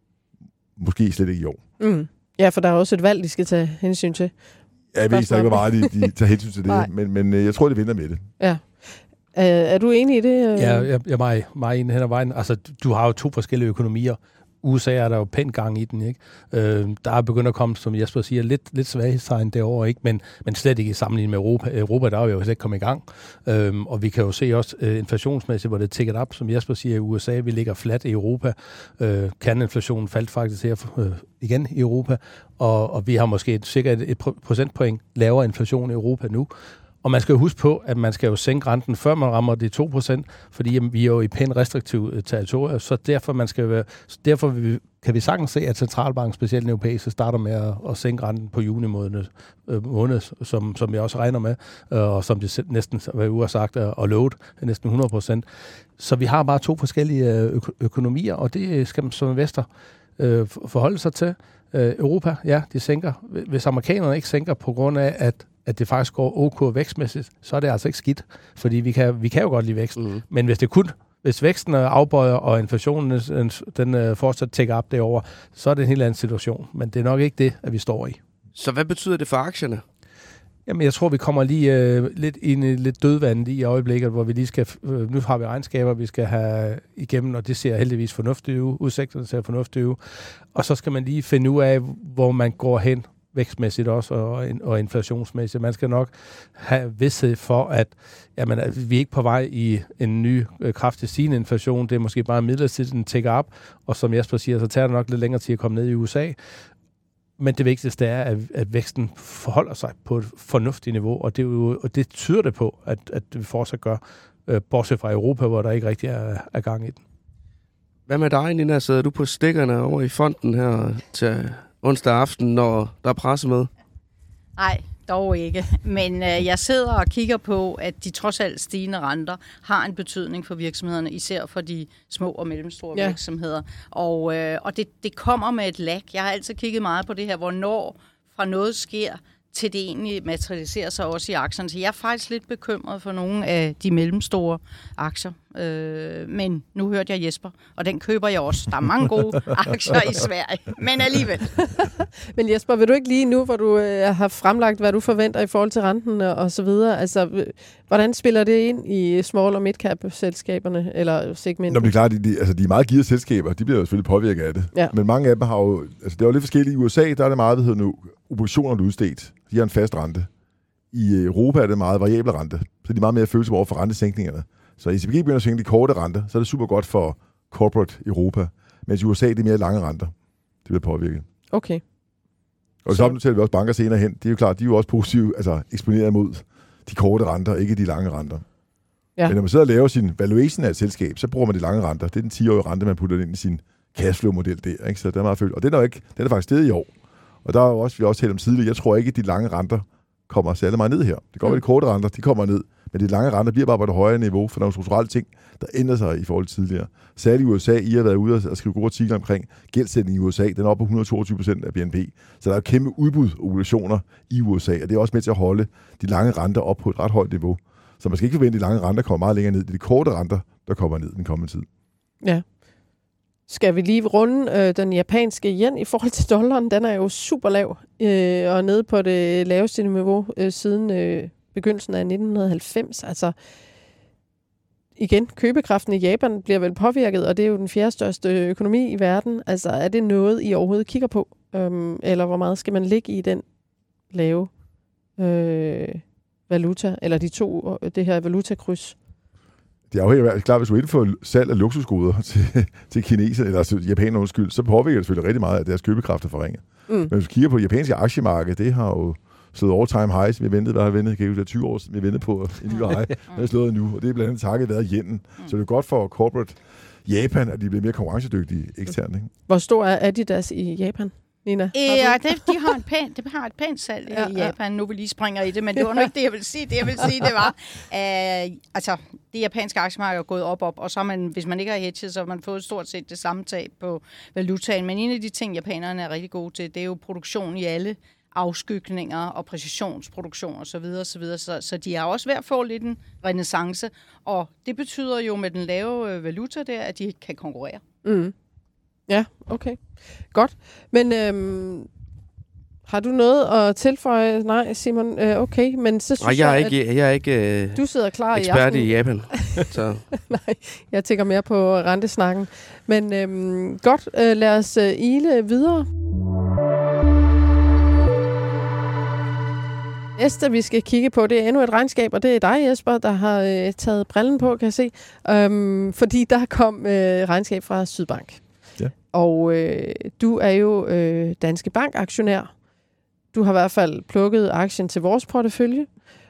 måske slet ikke i år. Mm. Ja, for der er også et valg, de skal tage hensyn til. Ja, jeg ved ikke, hvor meget de, de tager hensyn til det, men, men jeg tror, de vinder med det. Ja. Uh, er du enig i det? Ja, jeg, jeg er meget, meget enig hen ad vejen. Altså, du har jo to forskellige økonomier. U S A er der jo pænt gang i den, ikke? Øh, der er begyndt at komme, som Jesper siger, lidt, lidt svaghedstegn derovre, ikke? Men, men slet ikke i sammenligning med Europa. Europa, der er jo slet ikke kommet i gang. Øh, og vi kan jo se også øh, inflationsmæssigt, hvor det ticket op, som Jesper siger, i U S A, vi ligger fladt i Europa. Øh, Kerneinflationen faldt faktisk her øh, igen i Europa, og, og vi har måske et, cirka et, et procentpoint lavere inflation i Europa nu. Og man skal jo huske på, at man skal jo sænke renten, før man rammer de to procent, fordi jamen, vi er jo i pænt restriktiv territorium, så derfor, man skal være, derfor vi, kan vi sagtens se, at centralbanken, specielt den europæiske, starter med at, at sænke renten på juni måned, øh, måned som, som jeg også regner med, øh, og som det næsten, hvad jeg har sagt, og lovet, næsten hundrede procent. Så vi har bare to forskellige øko- økonomier, og det skal man som investor øh, forholde sig til. Øh, Europa, ja, de sænker. Hvis amerikanerne ikke sænker på grund af, at at det faktisk går ok vækstmæssigt, så er det altså ikke skidt, fordi vi kan, vi kan jo godt lide væksten. Mm. Men hvis det kun, hvis væksten afbøjer, og inflationen den, den fortsat tækker op derover, så er det en helt anden situation. Men det er nok ikke det, at vi står i. Så hvad betyder det for aktierne? Jamen, jeg tror, vi kommer lige øh, lidt ind i lidt dødvand i øjeblikket, hvor vi lige skal, øh, nu har vi regnskaber, vi skal have igennem, og det ser heldigvis fornuftigt ud. Udsigterne ser fornuftigt ud. Og så skal man lige finde ud af, hvor man går hen, vækstmæssigt også, og, og inflationsmæssigt. Man skal nok have vidsthed for, at, jamen, at vi er ikke på vej i en ny øh, kraftig stigende inflation. Det er måske bare midlertidigt, den tækker op, og som Jesper siger, så tager det nok lidt længere tid at komme ned i U S A. Men det vigtigste er, at, at væksten forholder sig på et fornuftigt niveau, og det, er jo, og det tyder det på, at, at vi fortsat gør, øh, bortset fra Europa, hvor der ikke rigtig er, er gang i den. Hvad med dig, Nina? Sidder du på stikkerne over i fonden her til onsdag aften, når der er presse med? Nej, dog ikke. Men øh, jeg sidder og kigger på, at de trods alt stigende renter har en betydning for virksomhederne, især for de små og mellemstore ja. virksomheder. Og, øh, og det, det kommer med et lag. Jeg har altid kigget meget på det her, hvornår fra noget sker, til det egentlig materialiserer sig også i aktierne. Så jeg er faktisk lidt bekymret for nogle af de mellemstore aktier. Øh, men nu hørte jeg Jesper, og den køber jeg også. Der er mange gode aktier i Sverige, men alligevel. Men Jesper, vil du ikke lige nu, hvor du øh, har fremlagt, hvad du forventer i forhold til renten og, og så videre, altså, hvordan spiller det ind i small- og mid-cap-selskaberne, eller segmentet? Nå, det er klart, de, de, altså, de er meget gearede selskaber, de bliver jo selvfølgelig påvirket af det. Ja. Men mange af dem har jo, altså det er jo lidt forskelligt. I U S A, der er det meget, der hedder nu, obligationer udstedt. De har en fast rente. I Europa er det meget variable rente, så de er meget mere følsomme over for rentesænkningerne. Så E C B begynder at sænke de korte renter, så er det super godt for corporate Europa. Mens i U S A det er mere lange renter. Det bliver påvirket. Okay. Og så omtaler vi også banker senere hen. Det er jo klart, de er jo også positivt, altså eksponeret mod de korte renter, ikke de lange renter. Ja. Men når man sidder og laver sin valuation af et selskab, så bruger man de lange renter. Det er den ti-årige rente, man putter ind i sin cashflow-model der. Ikke? Så det er meget følt. Og den er, ikke, den er faktisk stedet i år. Og der er jo også, vi har også talt om tidligere, jeg tror ikke, at de lange renter kommer særlig meget ned her. Det går mm. med de korte renter, de kommer ned. Men de lange renter bliver bare på et højere niveau, for der er nogle strukturelle ting, der ændrer sig i forhold til tidligere. Særligt i U S A, I har været ude og skrive gode artikler omkring gældsætning i U S A, den er oppe på et hundrede og toogtyve procent af B N P. Så der er kæmpe udbud og obligationer i U S A, og det er også med til at holde de lange renter op på et ret højt niveau. Så man skal ikke forvente, at de lange renter kommer meget længere ned. Det er de korte renter, der kommer ned den kommende tid. Ja. Skal vi lige runde øh, den japanske yen i forhold til dollaren? Den er jo super lav øh, og nede på det laveste niveau øh, siden øh, begyndelsen af nitten halvfems. Altså igen, købekraften i Japan bliver vel påvirket, og det er jo den fjerde største økonomi i verden. Altså er det noget, I overhovedet kigger på? Øhm, eller hvor meget skal man ligge i den lave øh, valuta, eller de to, det her valutakryds? Det er afhængigt af, klart, hvis du er inden for salg af luksusgoder til, til kineser, eller til japanerne undskyld, så påvirker det selvfølgelig rigtig meget, at deres købekraft er forringet. Mm. Men hvis du kigger på det japanske aktiemarked, det har jo slået all-time highs. Vi har ventet, hvad har vi ventet? Kan jeg tyve år siden, vi har ventet på en ny high. Det er slået nu, og det er blandt andet takket været yenen. Mm. Så det er godt for corporate Japan, at de bliver mere konkurrencedygtige eksternt. Ikke? Hvor stor er Adidas i Japan, Nina? Ja, det, de har, en pæn, de har et pænt salg ja, i Japan. Nu vil lige springer i det, men det var nu ikke det, jeg vil sige. Det, jeg vil sige, det var, uh, altså, det japanske aktiemarked er gået op, op, og så man, hvis man ikke har hedget, så har man fået stort set det samme tab på valutaen. Men en af de ting, japanerne er rigtig gode til, det er jo produktion i alle afskygninger og præcisionsproduktion og så videre, så videre. Så, så de er også ved at få lidt en renaissance, og det betyder jo med den lave valuta der, at de kan konkurrere. Mm. Ja, okay. Godt. Men øhm, har du noget at tilføje? Nej, Simon, øh, okay. Men så synes jeg, jeg, er jeg, ikke, jeg er ikke øh, du sidder klar ekspert i, i Japan. Så. Nej, jeg tænker mere på rentesnakken. Men øhm, godt, øh, lad os øh, ile videre. Næste, vi skal kigge på, det er endnu et regnskab, og det er dig, Jesper, der har øh, taget brillen på, kan jeg se. Øhm, fordi der kom øh, regnskab fra Sydbank. Ja. Og øh, du er jo øh, Danske Bank-aktionær. Du har i hvert fald plukket aktien til vores portefølje.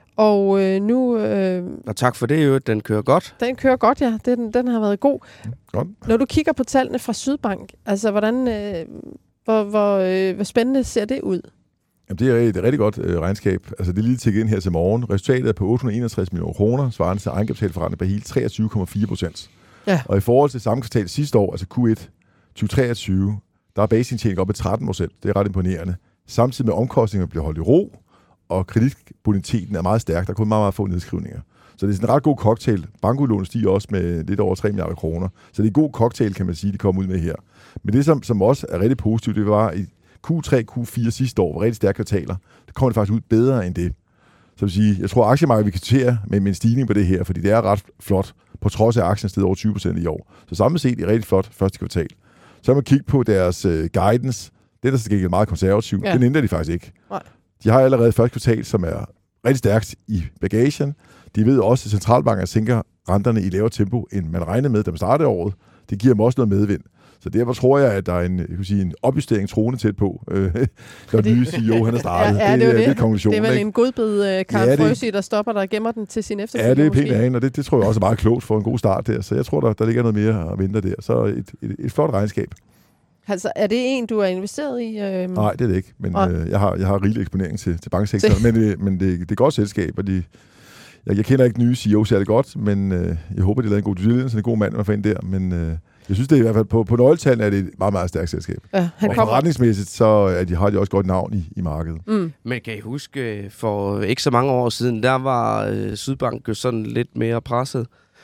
Og øh, nu... Øh, og tak for det jo, den kører godt. Den kører godt, ja. Den, den har været god. Godt. Når du kigger på tallene fra Sydbank, altså hvordan... Øh, hvor, hvor, øh, hvor spændende ser det ud? Jamen, det er et rigtig godt øh, regnskab. Altså, det er lige tækket ind her til morgen. Resultatet er på otte hundrede og enogtres millioner kroner, svarende til egenkapitalforretning på helt treogtyve komma fire procent. Ja. Og i forhold til samme kvartal sidste år, altså Q et tyve treogtyve, der er basisindtjening op på tretten procent. Det er ret imponerende. Samtidig med omkostningerne bliver holdt i ro, og kreditboniteten er meget stærk. Der er kun meget, meget få nedskrivninger. Så det er sådan en ret god cocktail. Bankudlån stiger også med lidt over tre milliarder kroner. Så det er en god cocktail, kan man sige, de kommer ud med her. Men det, som, som også er rigtig positivt, det var i Q tre, Q fire sidste år var rigtig stærke kvartaler. Det kommer det faktisk ud bedre end det. Så vil sige, jeg tror, at aktiemarkedet vi kan kvittere med, med en stigning på det her, fordi det er ret flot, på trods af aktien steget over tyve procent i år. Så samlet set er rigtig flot første kvartal. Så kan man kigge på deres uh, guidance. Det, der skal meget konservativt, ja. Den ændrer de faktisk ikke. Nej. De har allerede første kvartal, som er rigtig stærkt i bagagen. De ved også, at centralbanken sænker renterne i lavere tempo, end man regnede med, da man startede året. Det giver dem også noget medvind. Så derfor tror jeg, at der er en, jeg kan sige, en opjustering troende tæt på, øh, når den nye C E O han er startet. Ja, ja, det, det, det, det, det, det er vel en godbid uh, Karen ja, Frøsig, der stopper der og gemmer den til sin efterfølgende. Ja, det er pænt af hende, og det, det tror jeg også er meget klogt for en god start der. Så jeg tror, der, der ligger noget mere at vente der. Så et, et, et flot regnskab. Altså, er det en, du er investeret i? Øh... Nej, det er det ikke. Men øh, jeg har, jeg har rigelig eksponering til, til banksektoren. men det, men det, det er godt selskab, og de, jeg, jeg kender ikke nye C E O særlig godt, men øh, jeg håber, de lavede en god due diligence, en god mand, man får ind der. Men øh, jeg synes, det er i hvert fald på, på nøgletallene er det et meget, meget stærkt selskab. Ja, han og kommer... forretningsmæssigt, så er de, har de også godt navn i, i markedet. Mm. Men kan I huske, for ikke så mange år siden, der var øh, Sydbank jo sådan lidt mere presset.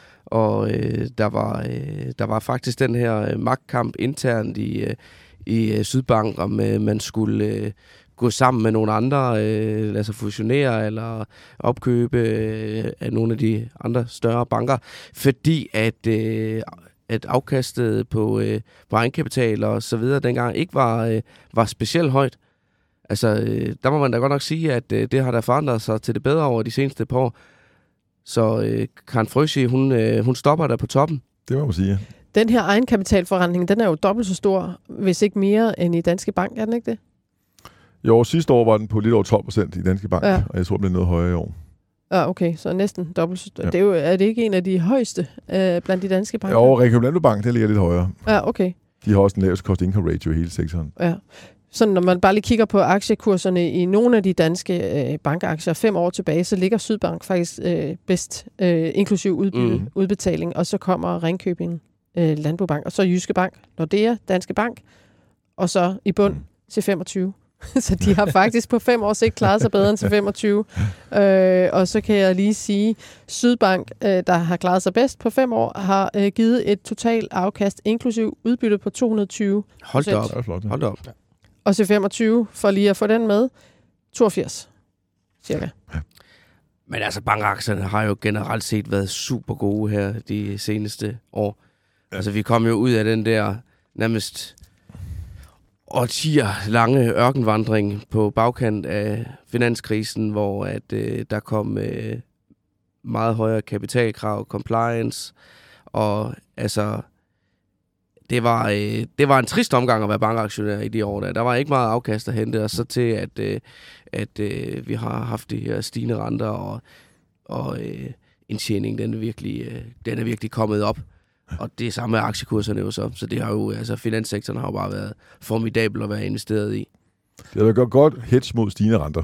Og øh, der, var, øh, der var faktisk den her øh, magtkamp internt i, øh, i øh, Sydbank, om øh, man skulle øh, gå sammen med nogle andre, øh, lade sig fusionere eller opkøbe øh, af nogle af de andre større banker, fordi at, øh, at afkastet på, øh, på egenkapital og så videre dengang ikke var, øh, var specielt højt. Altså, øh, der må man da godt nok sige, at øh, det har der forandret sig til det bedre over de seneste par år. Så øh, Karen Frøsig, hun, øh, hun stopper der på toppen. Det må man sige. Den her egenkapitalforretning, den er jo dobbelt så stor, hvis ikke mere, end i Danske Bank, er den ikke det? Jo, sidste år var den på lidt over tolv procent i Danske Bank, ja. Og jeg tror, den bliver noget højere i år. Ja, okay, så næsten dobbelt så stor. Ja. Det er, jo, er det ikke en af de højeste øh, blandt de danske banker? Jo, Regional Bank, det ligger lidt højere. Ja, okay. De har også den laveste cost-income ratio i hele sektoren. Ja. Så når man bare lige kigger på aktiekurserne i nogle af de danske øh, bankaktier fem år tilbage, så ligger Sydbank faktisk øh, bedst, øh, inklusiv udbytte, mm. udbetaling, og så kommer Ringkøbing øh, Landbobank, og så Jyske Bank, Nordea, Danske Bank, og så i bund til femogtyve. Så de har faktisk på fem år sigt klaret sig bedre end til femogtyve. Øh, og så kan jeg lige sige, Sydbank, øh, der har klaret sig bedst på fem år, har øh, givet et total afkast, inklusiv udbytte på to hundrede og tyve. Hold da op. Hold da op. Og til femogtyve, for lige at få den med, toogfirs cirka. Ja. Men altså, bankaktierne har jo generelt set været super gode her de seneste år. Ja. Altså, vi kom jo ud af den der nærmest årtier lange ørkenvandring på bagkant af finanskrisen, hvor at, øh, der kom øh, meget højere kapitalkrav, compliance, og altså, det var, øh, det var en trist omgang at være bankaktionær i de år der. Der var ikke meget afkast at hente, og så til, at, øh, at øh, vi har haft de her stigende renter, og, og øh, indtjening, den er, virkelig, øh, den er virkelig kommet op. Og det er samme med aktiekurserne jo så. Så det har jo, altså finanssektoren har jo bare været formidabel at være investeret i. Det har været godt hedge mod stigende renter.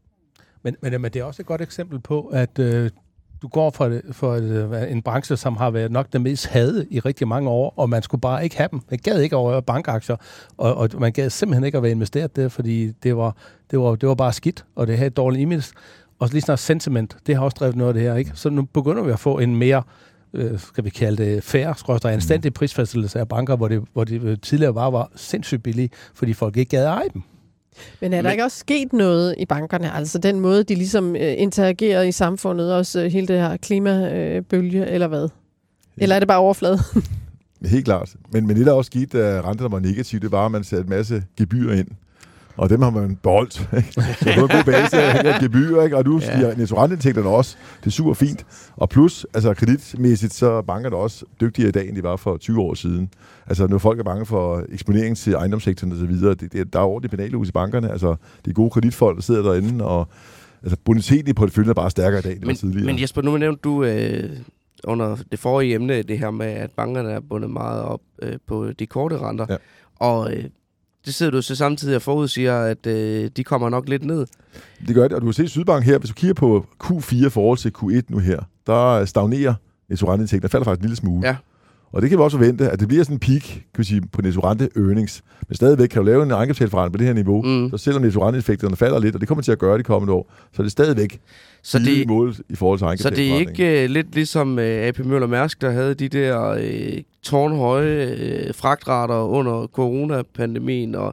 Men, men, men det er også et godt eksempel på, at øh, du går fra, det, for et, en branche, som har været nok den mest hadet i rigtig mange år, og man skulle bare ikke have dem. Man gad ikke over bankaktier, og, og man gad simpelthen ikke at være investeret der, fordi det var, det var, det var bare skidt, og det havde et dårligt image. Og lige snart sentiment, det har også drevet noget af det her, ikke? Så nu begynder vi at få en mere, øh, skal vi kalde det, fair, skråstrej, anstændig prisfastsættelse af banker, hvor det, hvor det tidligere bare var sindssygt billigt, fordi folk ikke gad eje dem. Men er der Men... ikke også sket noget i bankerne? Altså den måde, de ligesom øh, interagerer i samfundet, også øh, hele det her klimabølge, øh, eller hvad? Eller er det bare overflade? Helt klart. Men, men det, der også sket, da renterne var negative, det var, at man satte en masse gebyrer ind. Og dem har man beholdt. Ikke? Så det var en god base af gebyrer, ikke? Og nu stiger ja. netto-renteindtægterne også. Det er super fint. Og plus, altså kreditmæssigt, så er bankerne også dygtigere i dag, end de var for tyve år siden. Altså når folk er bange for eksponering til ejendomssektoren og så videre, det, det, der er ordentligt penalhus i bankerne. Altså det er gode kreditfolk, der sidder derinde, og altså boniteten i porteføljen er bare stærkere i dag, end det var tidligere. Men Jesper, nu nævnte du øh, under det forrige emne, det her med, at bankerne er bundet meget op øh, på de korte renter. Ja. Og øh, det sidder du så samtidig og forudsiger, at øh, de kommer nok lidt ned. Det gør det, og du kan se Sydbank her, hvis du kigger på Q fire forhold til Q et nu her, der stagnerer netto-renteindtægten, der falder faktisk en lille smule. Ja. Og det kan vi også forvente, at det bliver sådan en peak, kan vi sige, på netto-rente earnings. Men stadigvæk kan du lave en egenkapitalforretning på det her niveau, mm. så selvom netto-renteeffekterne falder lidt, og det kommer til at gøre de kommende år, så er det stadigvæk så det mål i forhold til egenkapitalforretningen. Så det er ikke uh, lidt ligesom uh, A P Møller Mærsk, der havde de der uh, tårnhøje uh, fragtrater under coronapandemien, og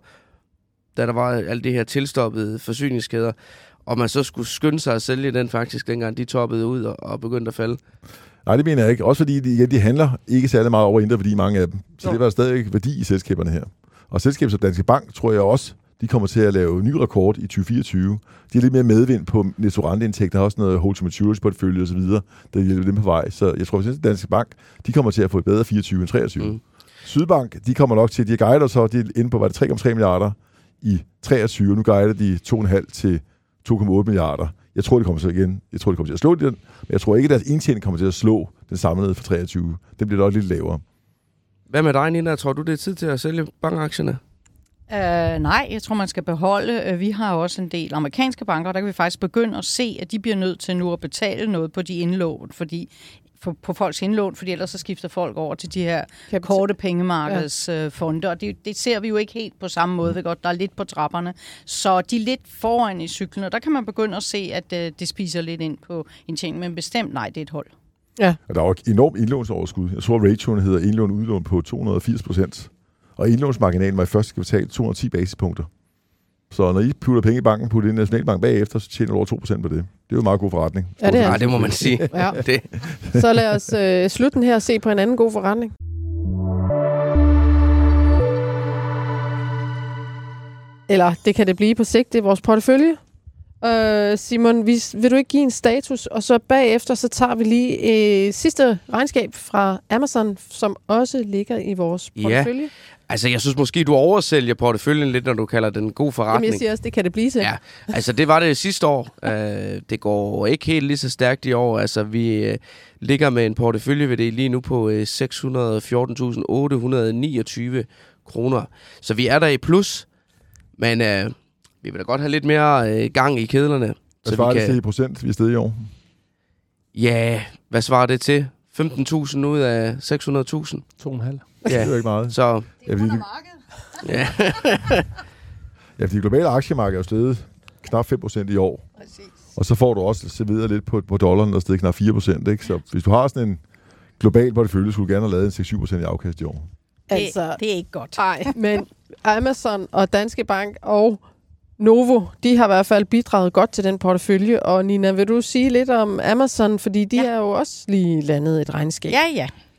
da der var alt det her tilstoppede forsyningskæder, og man så skulle skynde sig at sælge den faktisk, dengang de toppede ud og, og begyndte at falde. Nej, det mener jeg ikke. Også fordi de, ja, de handler ikke særlig meget over indre værdi, mange af dem. Så jo. Det var stadig værdi i selskaberne her. Og selskaber som Danske Bank, tror jeg også, de kommer til at lave ny rekord i tyve fireogtyve. De har lidt mere medvind på netto-renteindtægter, har også noget hold-to-maturity-portfølje og så videre, der hjælper dem på vej. Så jeg tror, at Danske Bank, de kommer til at få et bedre fireogtyve end treogtyve. Mm. Sydbank, de kommer nok til, de guider så, de er inde på, var det tre komma tre milliarder i treogtyve. Nu guider de to komma fem til to komma otte milliarder. Jeg tror, det kommer til igen. Jeg tror, det kommer til at slå den, men jeg tror ikke, at deres indtjening kommer til at slå den samlede for treogtyve. Den bliver nok lidt lavere. Hvad med dig, Nina? Tror du, det er tid til at sælge bankaktierne? Uh, nej, jeg tror, man skal beholde. Uh, vi har også en del amerikanske banker, der kan vi faktisk begynde at se, at de bliver nødt til nu at betale noget på de indlån, fordi på, på folks indlån, fordi ellers så skifter folk over til de her Kapital. korte pengemarkedsfonde, ja. Og det, det ser vi jo ikke helt på samme måde, ved godt, der er lidt på trapperne. Så de er lidt foran i cyklen, og der kan man begynde at se, at uh, det spiser lidt ind på indtjening, men bestemt nej, det er et hold. Ja. Og der er jo et enormt indlånsoverskud. Jeg tror, ratioen hedder indlån-udlån på to hundrede og firs procent. Og indlånsmarginalen var i første kvartal to hundrede og ti basispunkter. Så når I putter penge i banken, putter det i Nationalbank bagefter, så tjener du over to procent på det. Det er jo en meget god forretning. Ja, det, ja, det må man sige. Ja. det. Så lad os øh, slutte den her og se på en anden god forretning. Eller det kan det blive på sigt, det er vores portefølje. Øh, Simon, vil, vil du ikke give en status? Og så bagefter, så tager vi lige øh, sidste regnskab fra Amazon, som også ligger i vores portefølje. Ja. Altså, jeg synes måske, du oversælger porteføljen lidt, når du kalder den en god forretning. Jamen, jeg siger også, det kan det blive til. Ja, altså det var det sidste år. Uh, det går ikke helt lige så stærkt i år. Altså, vi uh, ligger med en portefølje ved det lige nu på uh, seks hundrede og fjorten tusind otte hundrede og niogtyve kroner. Så vi er der i plus, men uh, vi vil da godt have lidt mere uh, gang i kedlerne. Hvad så svarer vi det kan... til i procent, vi er stedet i år? Ja, hvad svarer det til? femten tusind ud af seks hundrede tusind? to komma fem. Ja. Det er jo ikke meget. Så, det er under markedet. Ja. Ja, fordi globale aktiemarked er jo steget knap fem procent i år. Præcis. Og så får du også serveret lidt på, på dollaren, der er steget knap fire procent. Ikke? Så hvis du har sådan en global portefølje, skulle du gerne have lavet en seks til syv procent i afkast i år. Altså, det er ikke godt. Nej, men Amazon og Danske Bank og Novo, de har i hvert fald bidraget godt til den portefølje. Og Nina, vil du sige lidt om Amazon? Fordi de ja. er jo også lige landet et regnskab. Ja, ja.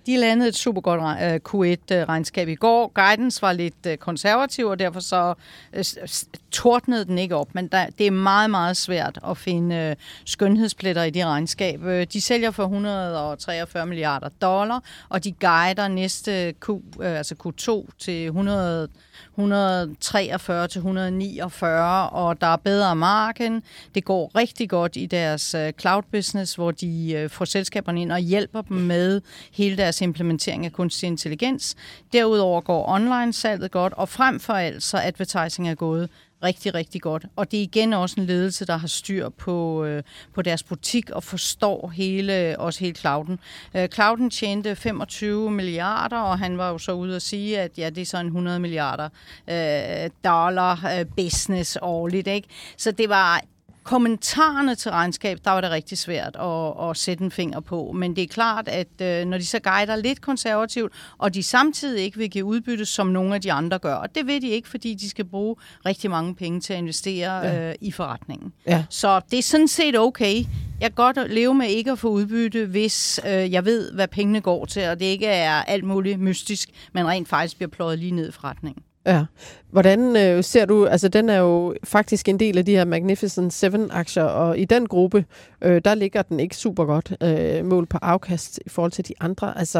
De landede et super godt uh, Q et-regnskab i går. Guidance var lidt uh, konservativ, og derfor så uh, tordnede den ikke op. Men der, det er meget, meget svært at finde uh, skønhedspletter i de regnskab. Uh, de sælger for et hundrede og treogfyrre milliarder dollar, og de guider næste Q, uh, altså Q to til hundrede hundrede treogfyrre til hundrede niogfyrre, og der er bedre marken. Det går rigtig godt i deres uh, cloud business, hvor de uh, får selskaberne ind og hjælper dem med hele deres implementering af kunstig intelligens. Derudover går online-salget godt, og frem for alt så advertising er gået rigtig, rigtig godt. Og det er igen også en ledelse, der har styr på, øh, på deres butik og forstår hele, også hele clouden. Øh, clouden tjente femogtyve milliarder, og han var jo så ude at sige, at ja, det er så en hundrede milliarder øh, dollar øh, business årligt, ikke? Så det var kommentarerne til regnskab, der var det rigtig svært at, at sætte en finger på. Men det er klart, at øh, når de så guider lidt konservativt, og de samtidig ikke vil give udbytte, som nogle af de andre gør, og det vil de ikke, fordi de skal bruge rigtig mange penge til at investere ja. øh, i forretningen. Ja. Så det er sådan set okay. Jeg kan godt leve med ikke at få udbytte, hvis øh, jeg ved, hvad pengene går til, og det ikke er alt muligt mystisk, men rent faktisk bliver pløjet lige ned i forretningen. Ja. Hvordan øh, ser du, altså den er jo faktisk en del af de her Magnificent Seven-aktier, og i den gruppe, øh, der ligger den ikke super godt øh, mål på afkast i forhold til de andre. Altså,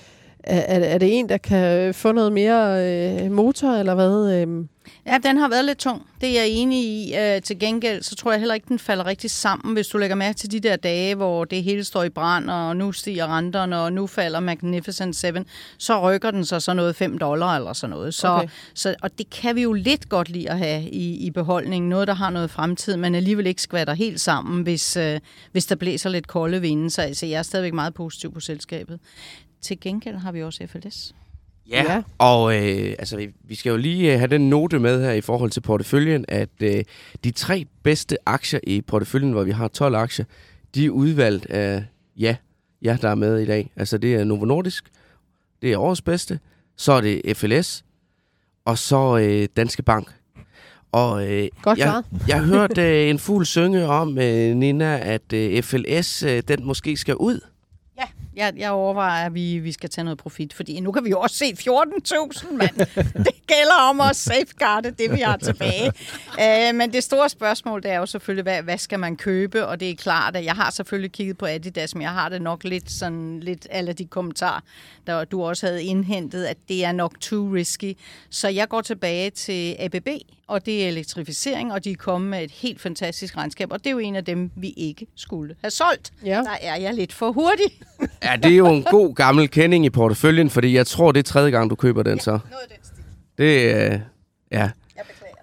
er, er det en, der kan få noget mere øh, motor, eller hvad? Øh? Ja, den har været lidt tung. Det er jeg enig i. Øh, til gengæld, så tror jeg heller ikke, den falder rigtig sammen, hvis du lægger mærke til de der dage, hvor det hele står i brand, og nu stiger renterne, og nu falder Magnificent Seven, så rykker den så så noget fem dollar eller sådan noget. Så, okay. så, og det kan vi jo lidt godt lide at have i, i beholdningen. Noget, der har noget fremtid, men alligevel ikke skvatter helt sammen, hvis, øh, hvis der blæser lidt kolde vinde. Så altså, jeg er stadigvæk meget positiv på selskabet. Til gengæld har vi også F L S. Ja, ja. og øh, altså, vi skal jo lige have den note med her i forhold til porteføljen, at øh, de tre bedste aktier i porteføljen, hvor vi har tolv aktier, de er udvalgt af ja, ja, der er med i dag. Altså det er Novo Nordisk, det er årets bedste, så er det F L S, og så øh, Danske Bank. Og øh, Godt jeg, jeg hørte øh, en fugl synge om, øh, Nina, at øh, F L S, øh, den måske skal ud. Ja, jeg, jeg overvejer, at vi, vi skal tage noget profit, fordi nu kan vi jo også se fjorten tusind, mand. Det gælder om at safeguarde det, vi har tilbage. Uh, men det store spørgsmål, det er jo selvfølgelig, hvad, hvad skal man købe? Og det er klart, at jeg har selvfølgelig kigget på Adidas, men jeg har det nok lidt sådan, lidt alle de kommentarer, der du også havde indhentet, at det er nok too risky. Så jeg går tilbage til A B B, og det er elektrificering, og de er kommet med et helt fantastisk regnskab, og det er jo en af dem, vi ikke skulle have solgt. Ja. Der er jeg lidt for hurtig. Ja, det er jo en god gammel kending i porteføljen, fordi jeg tror, det er tredje gang, du køber den, så. Ja, noget af den stil. Det er, øh, ja. Jeg beklager.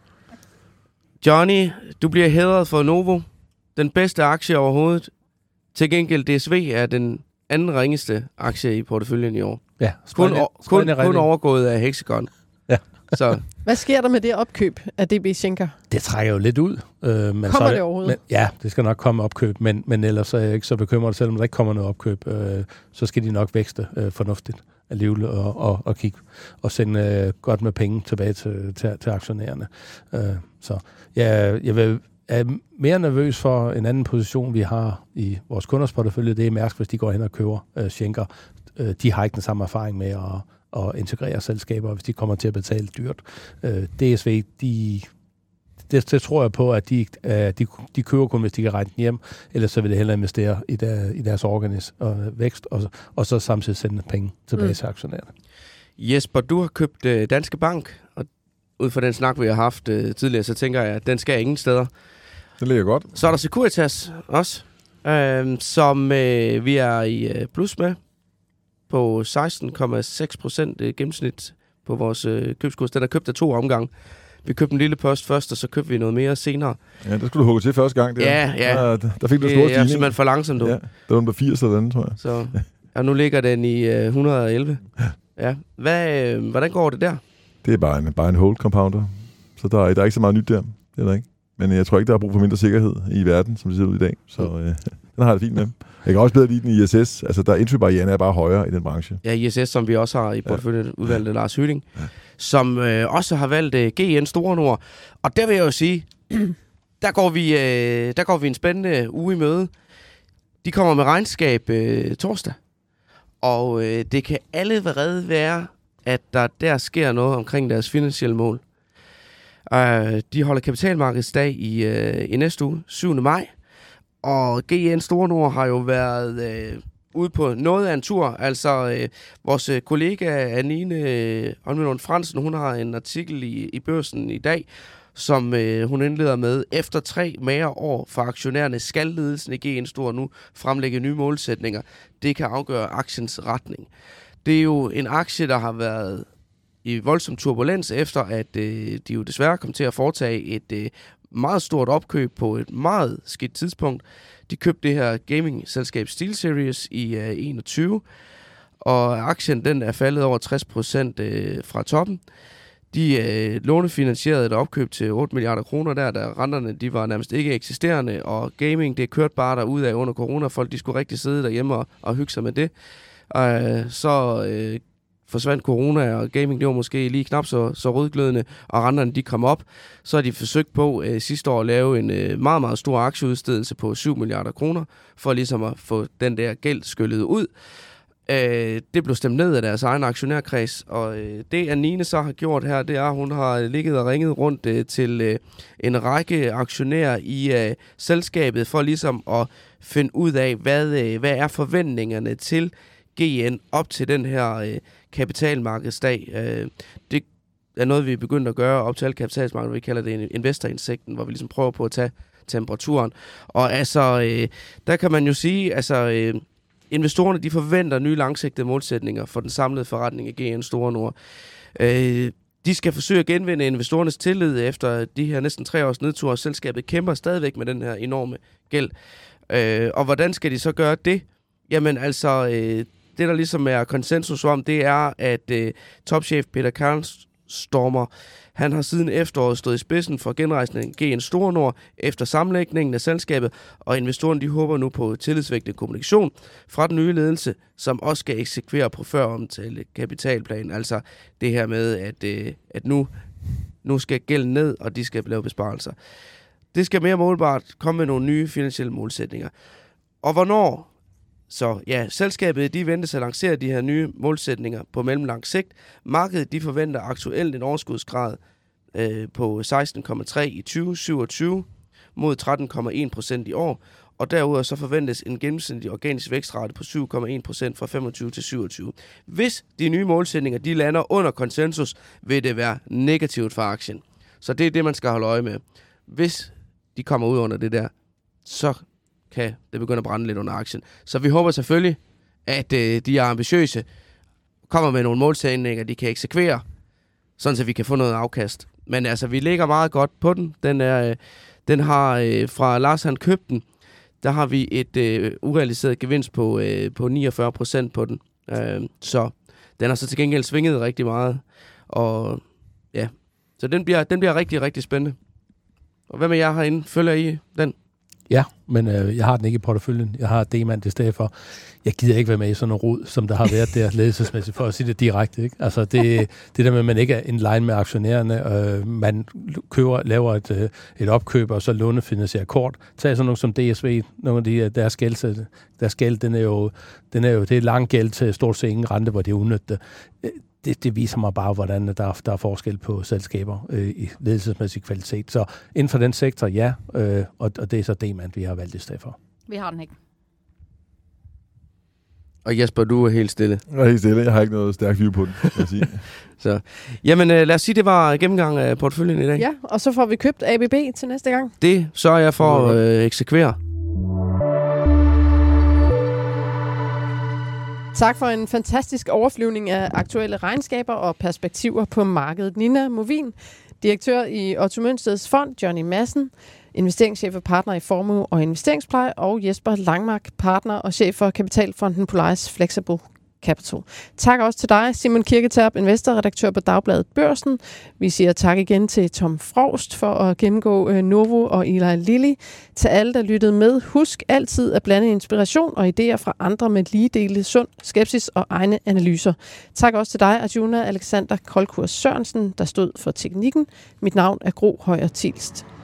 Johnny, du bliver hædret for Novo. Den bedste aktie overhovedet. Til gengæld D S V er den anden ringeste aktie i porteføljen i år. Ja. Kun, o- kun, kun overgået af Hexagon. Ja. Så. Hvad sker der med det opkøb af D B Schenker? Det trækker jo lidt ud. Øh, men kommer så, det overhovedet? Men, ja, det skal nok komme opkøb, men, men ellers er jeg ikke så bekymret, selvom der ikke kommer noget opkøb. Øh, så skal de nok vækste øh, fornuftigt alligevel og, og, og kigge og sende øh, godt med penge tilbage til, til, til aktionærerne. Øh, så ja, jeg vil, er mere nervøs for en anden position, vi har i vores kunders portefølje. Det er Mærsk, hvis de går hen og køber øh, Schenker. Øh, de har ikke den samme erfaring med at og integrere selskaber, hvis de kommer til at betale dyrt. Øh, D S V, de, det, det tror jeg på, at de, uh, de, de køber kun, hvis de kan regne den hjem, ellers så vil det hellere investere i, der, i deres organis og vækst, og, og så samtidig sende penge tilbage mm. til aktionærerne. Jesper, du har købt uh, Danske Bank, og ud fra den snak, vi har haft uh, tidligere, så tænker jeg, at den skal ingen steder. Det ligger godt. Så er der Securitas også, uh, som uh, vi er i uh, plus med, på seksten komma seks procent gennemsnit på vores øh, købskurs. Den er købt af to omgange. Vi købte en lille post først, og så købte vi noget mere senere. Ja, der skulle du hugge til første gang. Der. Ja, ja. Der, der fik du store stigning. Det er simpelthen for langsomt, du. Ja, det var den på firs eller den, tror jeg. Så, og nu ligger den i øh, et hundrede og elleve. Ja. Hvad, øh, hvordan går det der? Det er bare en, bare en hold compounder. Så der er, der er ikke så meget nyt der. Det er der ikke. Men jeg tror ikke, der er brug for mindre sikkerhed i verden, som det ser ud i dag. Så øh, den har det fint med. Jeg kan også bedre lide den i I S S. Altså, der entry-barrieren er bare højere i den branche. Ja, I S S, som vi også har i porteføljen ja. udvalgte Lars Hytting, ja. som øh, også har valgt øh, G N Store Nord. Og der vil jeg jo sige, der går vi, øh, der går vi en spændende uge i møde. De kommer med regnskab øh, torsdag. Og øh, det kan allerede være, at der der sker noget omkring deres finansielle mål. Uh, de holder kapitalmarkedsdag i, uh, i næste uge, syvende maj. Og G N Store Nord har jo været øh, ude på noget af en tur. Altså, øh, vores øh, kollega Anine øh, Holmlund Fransen, hun har en artikel i, i Børsen i dag, som øh, hun indleder med: efter tre magre år for aktionærerne skal ledelsen i G N Store nu fremlægge nye målsætninger. Det kan afgøre aktiens retning. Det er jo en aktie, der har været i voldsom turbulens, efter at øh, de jo desværre kom til at foretage et øh, meget stort opkøb på et meget skidt tidspunkt. De købte det her gaming-selskab SteelSeries i uh, enogtyve, og aktien den er faldet over tres procent uh, fra toppen. De uh, lånefinansierede et opkøb til otte milliarder kroner der, da renterne de var nærmest ikke eksisterende, og gaming det kørte bare derudad under corona. Folk de skulle rigtig sidde derhjemme og, og hygge sig med det. Uh, så uh, forsvandt corona, og gaming det var måske lige knap så, så rødglødende, og renterne de kom op. Så har de forsøgt på øh, sidste år at lave en øh, meget, meget stor aktieudstedelse på syv milliarder kroner, for ligesom at få den der gæld skyllet ud. Øh, det blev stemt ned af deres egen aktionærkreds, og øh, det Anine så har gjort her, det er, at hun har ligget og ringet rundt øh, til øh, en række aktionærer i øh, selskabet, for ligesom at finde ud af, hvad, øh, hvad er forventningerne til G N op til den her øh, kapitalmarkedsdag. Øh, det er noget, vi er begyndt at gøre op til alle kapitalmarkedet. Vi kalder det investorindsigten, hvor vi ligesom prøver på at tage temperaturen. Og altså, øh, der kan man jo sige, altså, øh, investorerne de forventer nye langsigtede målsætninger for den samlede forretning af G N Store Nord. Øh, de skal forsøge at genvinde investorernes tillid efter de her næsten tre års nedtur. Selskabet kæmper stadigvæk med den her enorme gæld. Øh, og hvordan skal de så gøre det? Jamen altså, øh, det der ligesom er konsensus om, det er, at øh, topchef Peter Karlstormer, han har siden efteråret stået i spidsen for genrejsningen G N Store Nord efter sammenlægningen af selskabet, og investorerne de håber nu på tillidsvægtende kommunikation fra den nye ledelse, som også skal eksekvere på før omtale kapitalplan. Altså det her med, at, øh, at nu, nu skal gælden ned, og de skal lave besparelser. Det skal mere målbart komme med nogle nye finansielle målsætninger. Og hvornår? Så ja, selskabet de venter sig at lancere de her nye målsætninger på mellemlang sigt. Markedet de forventer aktuelt en overskudsgrad øh, på seksten komma tre i tyve syvogtyve mod tretten komma en procent i år. Og derudover så forventes en gennemsnitlig organisk vækstrate på syv komma en procent fra femogtyve til syvogtyve. Hvis de nye målsætninger de lander under konsensus, vil det være negativt for aktien. Så det er det, man skal holde øje med. Hvis de kommer ud under det der, så kan det begynde at brænde lidt under aktien. Så vi håber selvfølgelig, at øh, de er ambitiøse, kommer med nogle målsætninger, de kan eksekvere, sådan så vi kan få noget afkast. Men altså, vi ligger meget godt på den. Den, er, øh, den har øh, fra Lars han købte den, der har vi et øh, urealiseret gevinst på, øh, på niogfyrre procent på den. Øh, så den har så til gengæld svinget rigtig meget. Og ja, så den bliver, den bliver rigtig, rigtig spændende. Og hvad med jer herinde? Følger I den? Ja, men øh, jeg har den ikke i porteføljen. Jeg har D-mand i stedet for. Jeg gider ikke være med i sådan noget rod, som der har været der ledelsesmæssigt, for at sige det direkte. Ikke? Altså det, det der med, at man ikke er in line med aktionærerne, øh, man køber, laver et, øh, et opkøb, og så lånefinansierer kort. Tag sådan nogle som D S V, nogle af de deres gæld, deres gæld, den er jo, den er jo, det er lang gæld til stort set ingen rente, hvor det er unødt. Det, det viser mig bare, hvordan der, der er forskel på selskaber øh, i ledelsesmæssig kvalitet. Så inden for den sektor, ja, øh, og, og det er så det, man vi har valgt i stedet for. Vi har den ikke. Og Jesper, du er helt stille. Jeg er helt stille. Jeg har ikke noget stærkt view på den, kan jeg sige. Så, jamen, øh, lad os sige, det var gennemgang af porteføljen i dag. Ja, og så får vi købt A B B til næste gang. Det sørger jeg for at øh, eksekvere. Tak for en fantastisk overflyvning af aktuelle regnskaber og perspektiver på markedet. Nina Movin, direktør i Otto Mønsteds fond, Johnny Madsen, investeringschef og partner i Formue og Investeringspleje, og Jesper Langmark, partner og chef for kapitalfonden Polaris Flexible Capital. Tak også til dig, Simon Kirketerp, investorredaktør på Dagbladet Børsen. Vi siger tak igen til Tom Frost for at gennemgå uh, Novo og Eli Lilly. Til alle, der lyttede med, husk altid at blande inspiration og idéer fra andre med lige dele sund skepsis og egne analyser. Tak også til dig, Arjuna Alexander Kolkurs Sørensen, der stod for teknikken. Mit navn er Gro Højer Thielst.